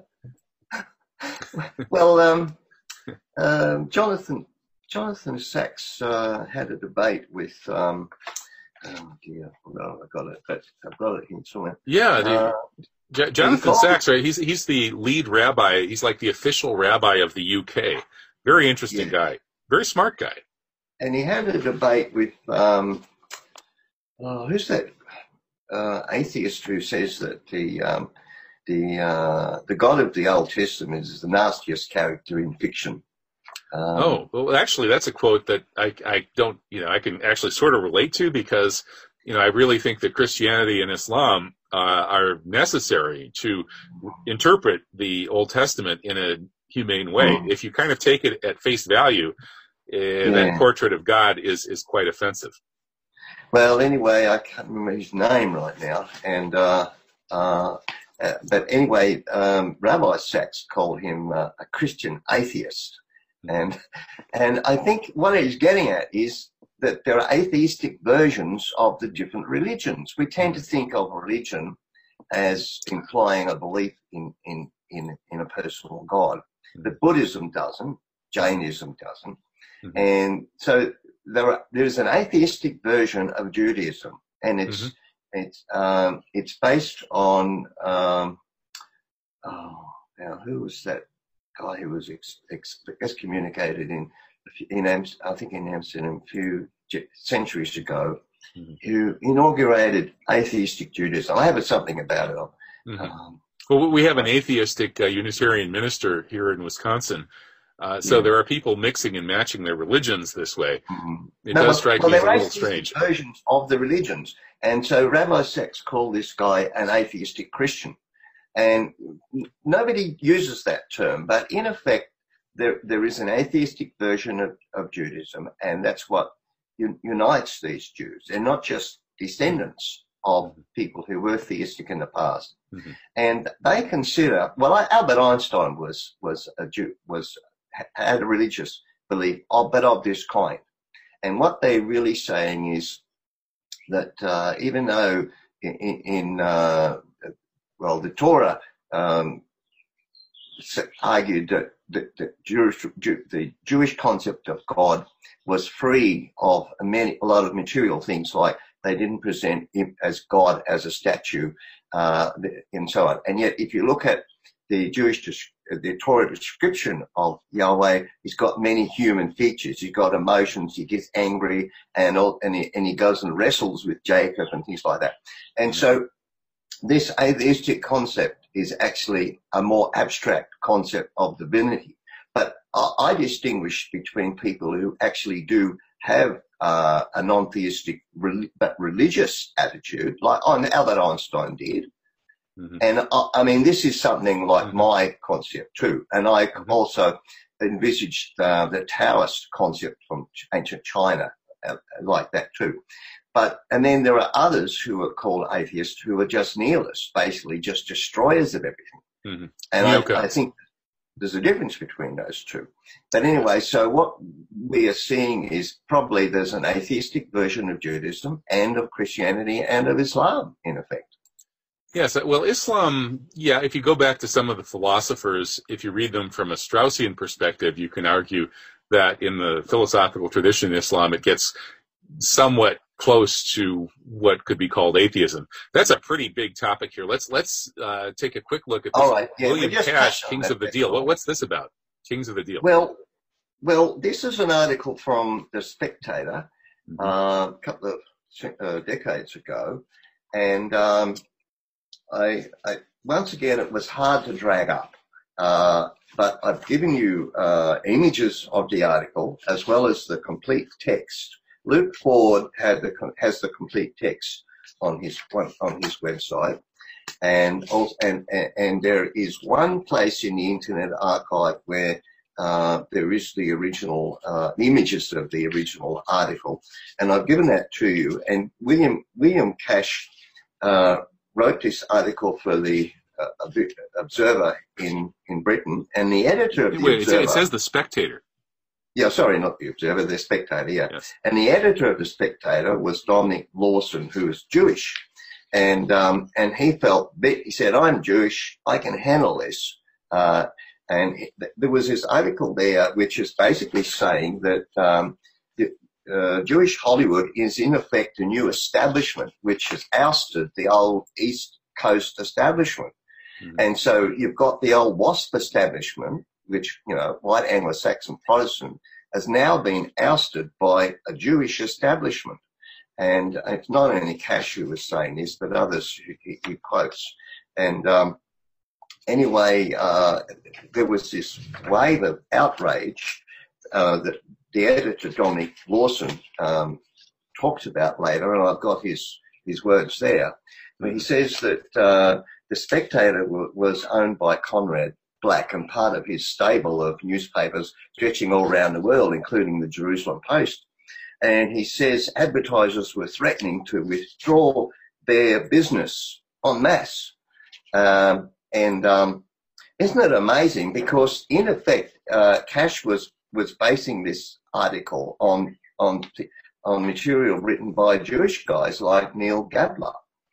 Well, Jonathan Sachs had a debate with oh dear, well, I've got it here somewhere. Yeah, Jonathan Sachs, right? He's the lead rabbi. He's like the official rabbi of the UK. Very interesting guy. Very smart guy. And he had a debate with who's that atheist who says that the God of the Old Testament is the nastiest character in fiction. Well, actually, that's a quote that I don't, I can actually sort of relate to, because, I really think that Christianity and Islam are necessary to interpret the Old Testament in a humane way. If you kind of take it at face value, that portrait of God is quite offensive. Well, anyway, I can't remember his name right now, and but anyway, Rabbi Sachs called him a Christian atheist. And I think what he's getting at is that there are atheistic versions of the different religions. We tend to think of religion as implying a belief in a personal God. But Buddhism doesn't, Jainism doesn't. Mm-hmm. And so there's an atheistic version of Judaism, and it's based on now who was that guy who was excommunicated in Amsterdam a few centuries ago, who inaugurated atheistic Judaism. I have something about it. Well, we have an atheistic Unitarian minister here in Wisconsin. So there are people mixing and matching their religions this way. It does strike me as a little strange. Versions of the religions. And so Rabbi Sachs called this guy an atheistic Christian. And nobody uses that term, but in effect, there is an atheistic version of Judaism, and that's what unites these Jews. They're not just descendants of people who were theistic in the past. And they consider, Albert Einstein was a Jew, had a religious belief, but of this kind. And what they're really saying is that even though the Torah argued that the Jewish concept of God was free of a lot of material things, like they didn't present him as God as a statue, and so on. And yet, if you look at the Torah description of Yahweh, he's got many human features. He's got emotions. He gets angry, and he goes and wrestles with Jacob and things like that. And so this atheistic concept is actually a more abstract concept of divinity. But I distinguish between people who actually do have a non-theistic but religious attitude, like Albert Einstein did. And I mean, this is something like my concept too. And I also envisaged the Taoist concept from ancient China like that too. And then there are others who are called atheists who are just nihilists, basically just destroyers of everything. And I think there's a difference between those two. But anyway, so what we are seeing is probably there's an atheistic version of Judaism and of Christianity and of Islam, in effect. Yes, well, Islam, yeah, if you go back to some of the philosophers, if you read them from a Straussian perspective, you can argue that in the philosophical tradition of Islam, it gets somewhat close to what could be called atheism. That's a pretty big topic here. Let's take a quick look at this. All right. Yeah, William Cash, Kings of the Deal. What's this about? Kings of the Deal. Well, this is an article from The Spectator a couple of decades ago, and I once again, it was hard to drag up, but I've given you images of the article as well as the complete text. Luke Ford has the complete text on his website, and there is one place in the Internet Archive where there is the original images of the original article, and I've given that to you. And William Cash wrote this article for the Observer in Britain, and the editor of the Observer... It says The Spectator. Yeah, sorry, not the Observer, The Spectator, yeah. Yes. And the editor of The Spectator was Dominic Lawson, who was Jewish. And he said, I'm Jewish, I can handle this. And there was this article there which is basically saying that Jewish Hollywood is in effect a new establishment which has ousted the old East Coast establishment. Mm-hmm. And so you've got the old WASP establishment, which, white Anglo-Saxon Protestant, has now been ousted by a Jewish establishment. And it's not only Cash who was saying this, but others he quotes. And anyway, there was this wave of outrage that the editor, Dominic Lawson, talks about later, and I've got his words there. But he says that The Spectator was owned by Conrad Black and part of his stable of newspapers stretching all around the world, including the Jerusalem Post. And he says advertisers were threatening to withdraw their business en masse. And isn't it amazing? Because in effect, Cash was basing this article on material written by Jewish guys like Neil Gabler,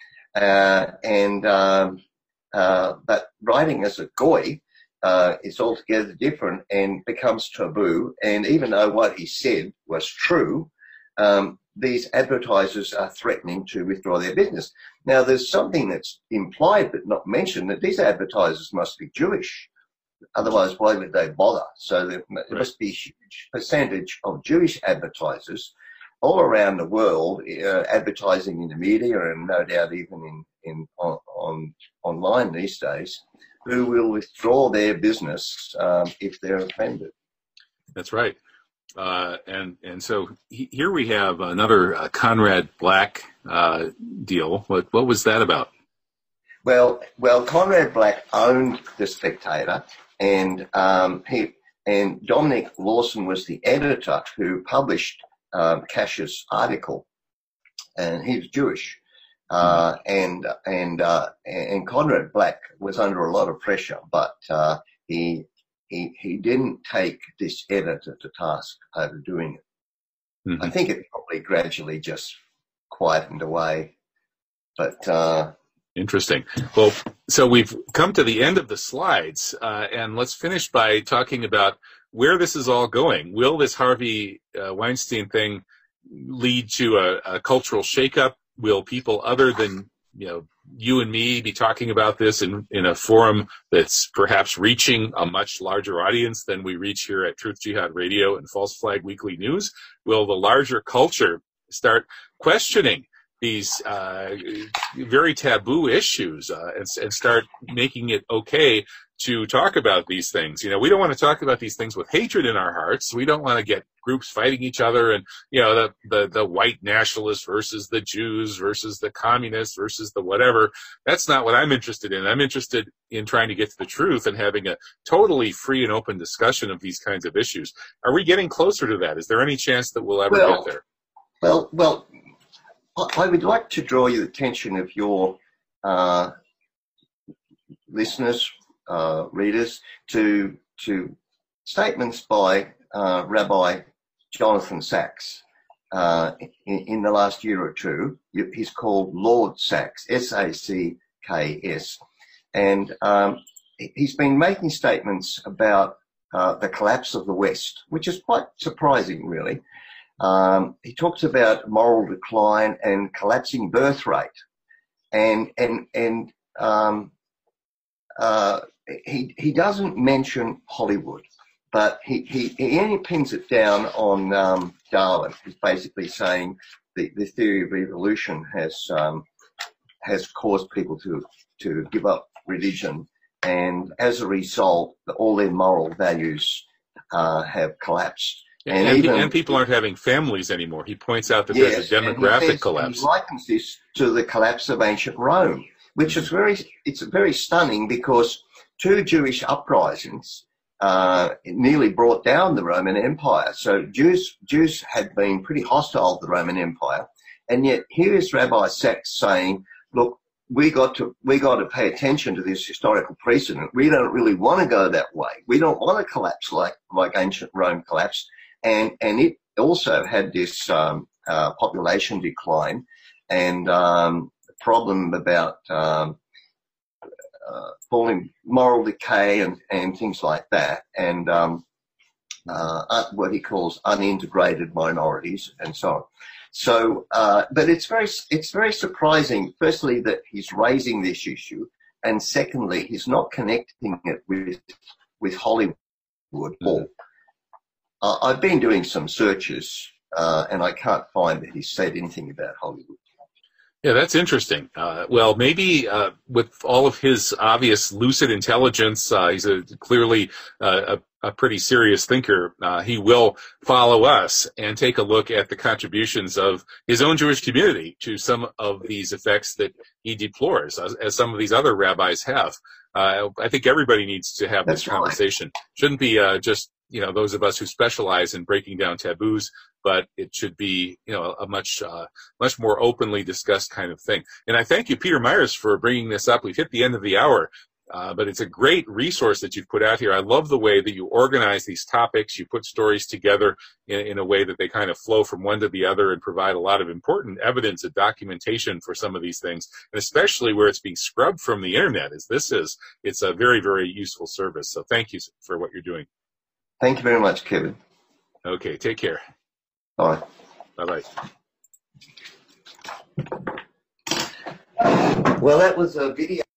but writing as a goy is altogether different and becomes taboo. And even though what he said was true, these advertisers are threatening to withdraw their business. Now, there's something that's implied but not mentioned, that these advertisers must be Jewish. Otherwise, why would they bother? So there must be a huge percentage of Jewish advertisers all around the world advertising in the media and no doubt even on online these days, who will withdraw their business if they're offended. That's right. And so here we have another Conrad Black deal. What was that about? Well, Conrad Black owned The Spectator, and Dominic Lawson was the editor who published Cash's article, and he was Jewish. And Conrad Black was under a lot of pressure, but he didn't take this editor to task over doing it. Mm-hmm. I think it probably gradually just quietened away, but interesting. Well, so we've come to the end of the slides, and let's finish by talking about where this is all going. Will this Harvey Weinstein thing lead to a cultural shakeup? Will people other than you and me be talking about this in a forum that's perhaps reaching a much larger audience than we reach here at Truth Jihad Radio and False Flag Weekly News? Will the larger culture start questioning these very taboo issues and start making it okay to talk about these things? We don't want to talk about these things with hatred in our hearts. We don't want to get groups fighting each other and, the white nationalists versus the Jews versus the communists versus the whatever. That's not what I'm interested in. I'm interested in trying to get to the truth and having a totally free and open discussion of these kinds of issues. Are we getting closer to that? Is there any chance that we'll ever get there? Well, I would like to draw your attention of your listeners, readers, to to statements by Rabbi Jonathan Sacks in the last year or two. He's called Lord Sacks, S-A-C-K-S, and he's been making statements about the collapse of the West, which is quite surprising, really. He talks about moral decline and collapsing birth rate, and he doesn't mention Hollywood, but he only pins it down on Darwin. He's basically saying the theory of evolution has caused people to give up religion, and as a result, all their moral values have collapsed. And people aren't having families anymore. He points out that there's a demographic collapse. He likens this to the collapse of ancient Rome, which is very stunning, because two Jewish uprisings nearly brought down the Roman Empire. So Jews had been pretty hostile to the Roman Empire, and yet here is Rabbi Sacks saying, look, we got to pay attention to this historical precedent. We don't really want to go that way. We don't want to collapse like ancient Rome collapsed. And it also had this population decline and problem about falling moral decay and things like that, and what he calls unintegrated minorities and so on. So, but it's very surprising, firstly, that he's raising this issue, and secondly, he's not connecting it with Hollywood or I've been doing some searches, and I can't find that he said anything about Hollywood. Yeah, that's interesting. Well, maybe with all of his obvious lucid intelligence, he's clearly a pretty serious thinker. He will follow us and take a look at the contributions of his own Jewish community to some of these effects that he deplores, as some of these other rabbis have. I think everybody needs to have this conversation. Shouldn't be just those of us who specialize in breaking down taboos, but it should be, a much more openly discussed kind of thing. And I thank you, Peter Myers, for bringing this up. We've hit the end of the hour, but it's a great resource that you've put out here. I love the way that you organize these topics. You put stories together in a way that they kind of flow from one to the other and provide a lot of important evidence and documentation for some of these things, and especially where it's being scrubbed from the internet, it's a very, very useful service. So thank you for what you're doing. Thank you very much, Kevin. Okay, take care. Bye. Bye-bye. Well, that was a video.